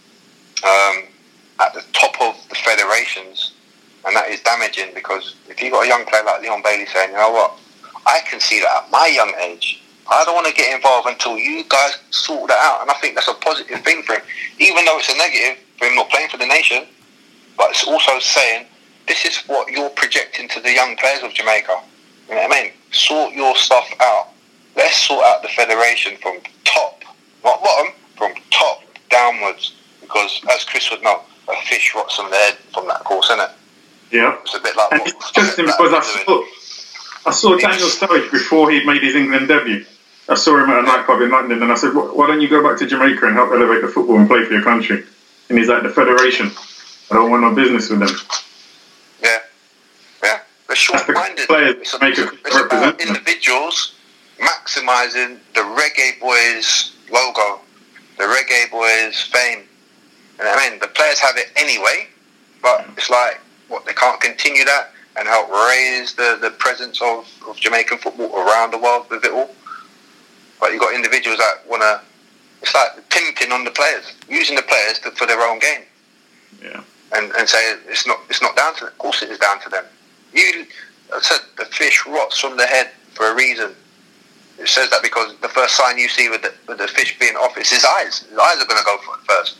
um, at the top of the federations, and that is damaging, because if you've got a young player like Leon Bailey saying, you know what, I can see that at my young age, I don't want to get involved until you guys sort that out. And I think that's a positive thing for him, even though it's a negative for him not playing for the nation. But it's also saying, this is what you're projecting to the young players of Jamaica. You know what I mean? Sort your stuff out. Let's sort out the federation from top, not bottom, from top downwards. Because, as Chris would know, a fish rots on the head from that course, isn't it? Yeah. It's a bit like and what it's interesting because I saw, I saw Daniel Sturridge before he'd made his England debut. I saw him at a nightclub in London, and I said, why don't you go back to Jamaica and help elevate the football and play for your country? And he's like, the federation, I don't want no business with them. Yeah, yeah. They're short-minded. Players It's, make it's, a, it's about individuals maximising the Reggae Boys logo, the Reggae Boys fame. And I mean, the players have it anyway, but it's like, what, they can't continue that and help raise the, the presence of, of Jamaican football around the world with it all. But you've got individuals that want to, it's like pimping on the players, using the players to, for their own gain. Yeah. And and say it's not it's not down to them. Of course it is down to them. You I said the fish rots from the head for a reason. It says that because the first sign you see with the, with the fish being off is his eyes. His eyes are going to go for it first.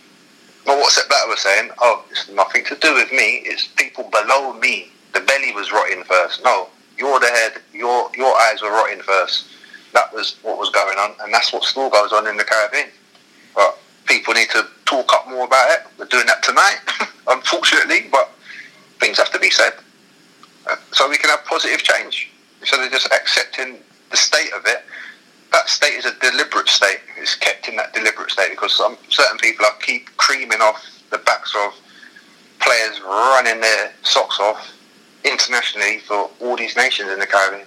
But what Sepp Blatter was saying, oh, it's nothing to do with me. It's people below me. The belly was rotting first. No, you're the head. Your your eyes were rotting first. That was what was going on, and that's what still goes on in the Caribbean. But people need to talk up more about it. We're doing that tonight, unfortunately, but things have to be said. Uh, so we can have positive change. Instead of just accepting the state of it, that state is a deliberate state. It's kept in that deliberate state because some certain people are keep creaming off the backs of players running their socks off internationally for all these nations in the Caribbean.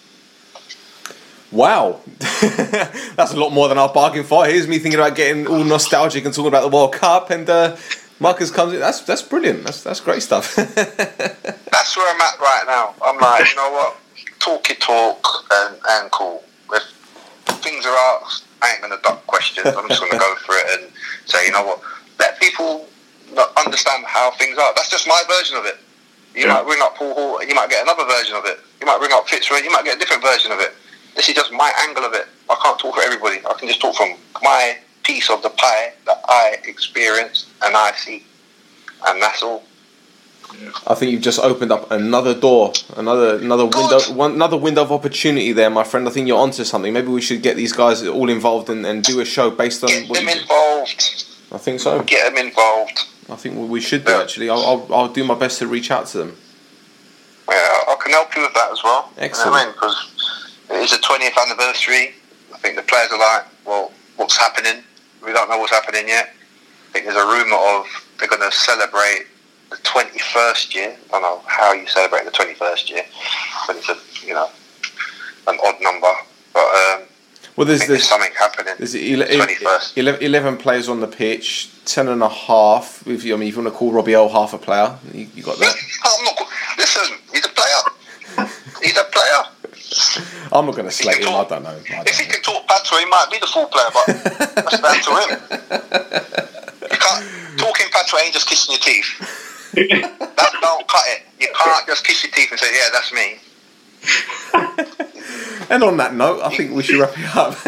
Wow, that's a lot more than I bargained for. Here's me thinking about getting all nostalgic and talking about the World Cup, and uh, Marcus comes in. That's that's brilliant. That's that's great stuff. That's where I'm at right now. I'm like, you know what? Talk it talk and, and cool. If things are asked, I ain't going to duck questions. I'm just going to go for it and say, you know what? Let people understand how things are. That's just my version of it. You yeah. might bring up Paul Hall, you might get another version of it. You might bring up Fitzroy, you might get a different version of it. This is just my angle of it. I can't talk for everybody. I can just talk from my piece of the pie that I experience and I see. And that's all. Yeah. I think you've just opened up another door, another another Good. window, one, another window of opportunity there, my friend. I think you're onto something. Maybe we should get these guys all involved and, and do a show based on. Get what them you involved. I think so. Get them involved. I think we should do yeah. actually. I'll, I'll I'll do my best to reach out to them. Yeah, I can help you with that as well. Excellent. You know what I mean? Because it is a twentieth anniversary. I think the players are like, well, what's happening? We don't know what's happening yet. I think there's a rumour of they're going to celebrate the twenty-first year. I don't know how you celebrate the twenty-first year, but it's a, you know, an odd number. But um, well, there's, I think there's, there's something happening. There's twenty-first. eleven players on the pitch, ten and a half. If you, I mean, if you want to call Robbie Earle half a player, you, you got that. I'm not. Listen, he's a player. He's a player. I'm not going to slate him. Talk, I don't know. I don't if he know. can talk patois, he might be the full player, but that's down to him. You can't talking patois ain't just kissing your teeth. That don't cut it. You can't just kiss your teeth and say, "Yeah, that's me." And on that note, I think we should wrap it up.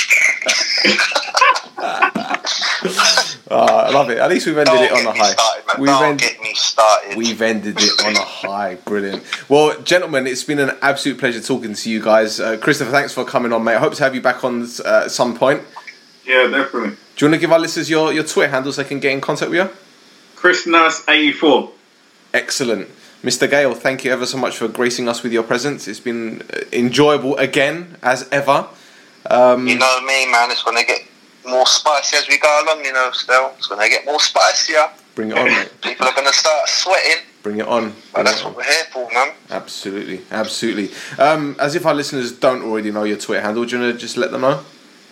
Oh, I love it. At least we've ended don't it on a high. Started, man. man. We've Don't end- get me started. We've ended it on a high. Brilliant. Well, gentlemen, it's been an absolute pleasure talking to you guys. Uh, Christopher, thanks for coming on, mate. I hope to have you back on uh, at some point. Yeah, definitely. Do you want to give our listeners your, your Twitter handle so they can get in contact with you? Chris Nurse eighty-four. Excellent. Mister Gale, thank you ever so much for gracing us with your presence. It's been enjoyable again, as ever. Um, you know me, man. It's going to get more spicy as we go along, you know, still. It's going to get more spicier. Bring it on, mate. People are going to start sweating. Bring it on. Bring And that's it on. what we're here for, man. Absolutely, absolutely. Um, as if our listeners don't already know your Twitter handle, do you want to just let them know?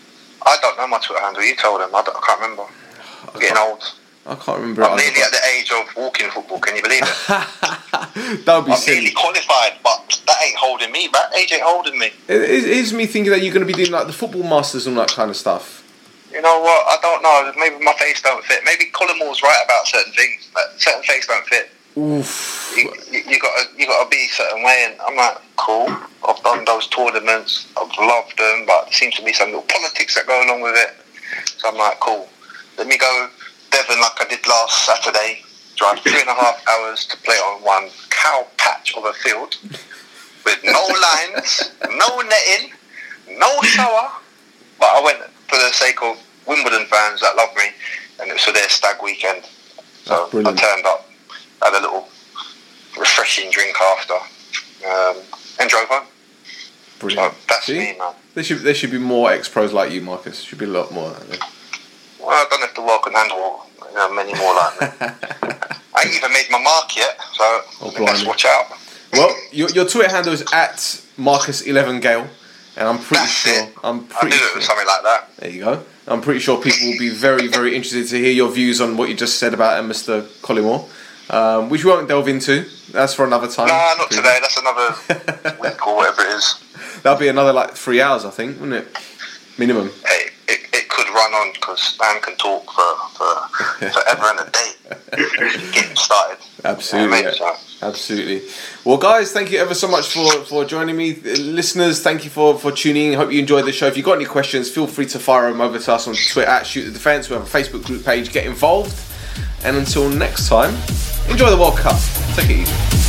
I don't know my Twitter handle. You told them. I, don't, I can't remember. I'm getting old. I can't remember. I'm it. nearly at the age of walking football. Can you believe it? Don't be I'm silly. nearly qualified, but that ain't holding me back. Age ain't holding me. It, it, it's me thinking that you're going to be doing like the football masters and all that kind of stuff. You know what? I don't know. Maybe my face don't fit. Maybe Colin Moore's right about certain things. Like certain face don't fit. Oof. You, you, you gotta you gotta be a certain way, and I'm like, cool. I've done those tournaments. I've loved them, but there seems to be some little politics that go along with it. So I'm like, cool. Let me go Devon like I did last Saturday. Drive three and a half hours to play on one cow patch of a field with no lines, no netting, no shower. But I went for the sake of Wimbledon fans that love me, and it was for their stag weekend. So I turned up, had a little refreshing drink after, um, and drove home. Brilliant. So that's See? me, man. There should there should be more ex-pros like you, Marcus. Should be a lot more. Like that. Well, I don't have to work and handle you know, many more like me. I ain't even made my mark yet, so Oh, let's blimey. watch out. Well, your your Twitter handle is at Marcus eleven Gale, and I'm pretty That's sure it. I'm I pretty knew sure. it was something like that. There you go. I'm pretty sure people will be very, very interested to hear your views on what you just said about uh, Mister Collymore, um, which we won't delve into. That's for another time. Nah, not today. That's another week or whatever it is. That'll be another like three hours, I think, wouldn't it? Minimum. Hey, it, it could run on because man can talk for, for forever and a day. Getting started. Absolutely. Yeah, mate, so. Absolutely. Well, guys, thank you ever so much for, for joining me. Listeners, thank you for, for tuning in. Hope you enjoyed the show. If you've got any questions, feel free to fire them over to us on Twitter at Shoot the Defence. We have a Facebook group page. Get involved. And until next time, enjoy the World Cup. Take it easy.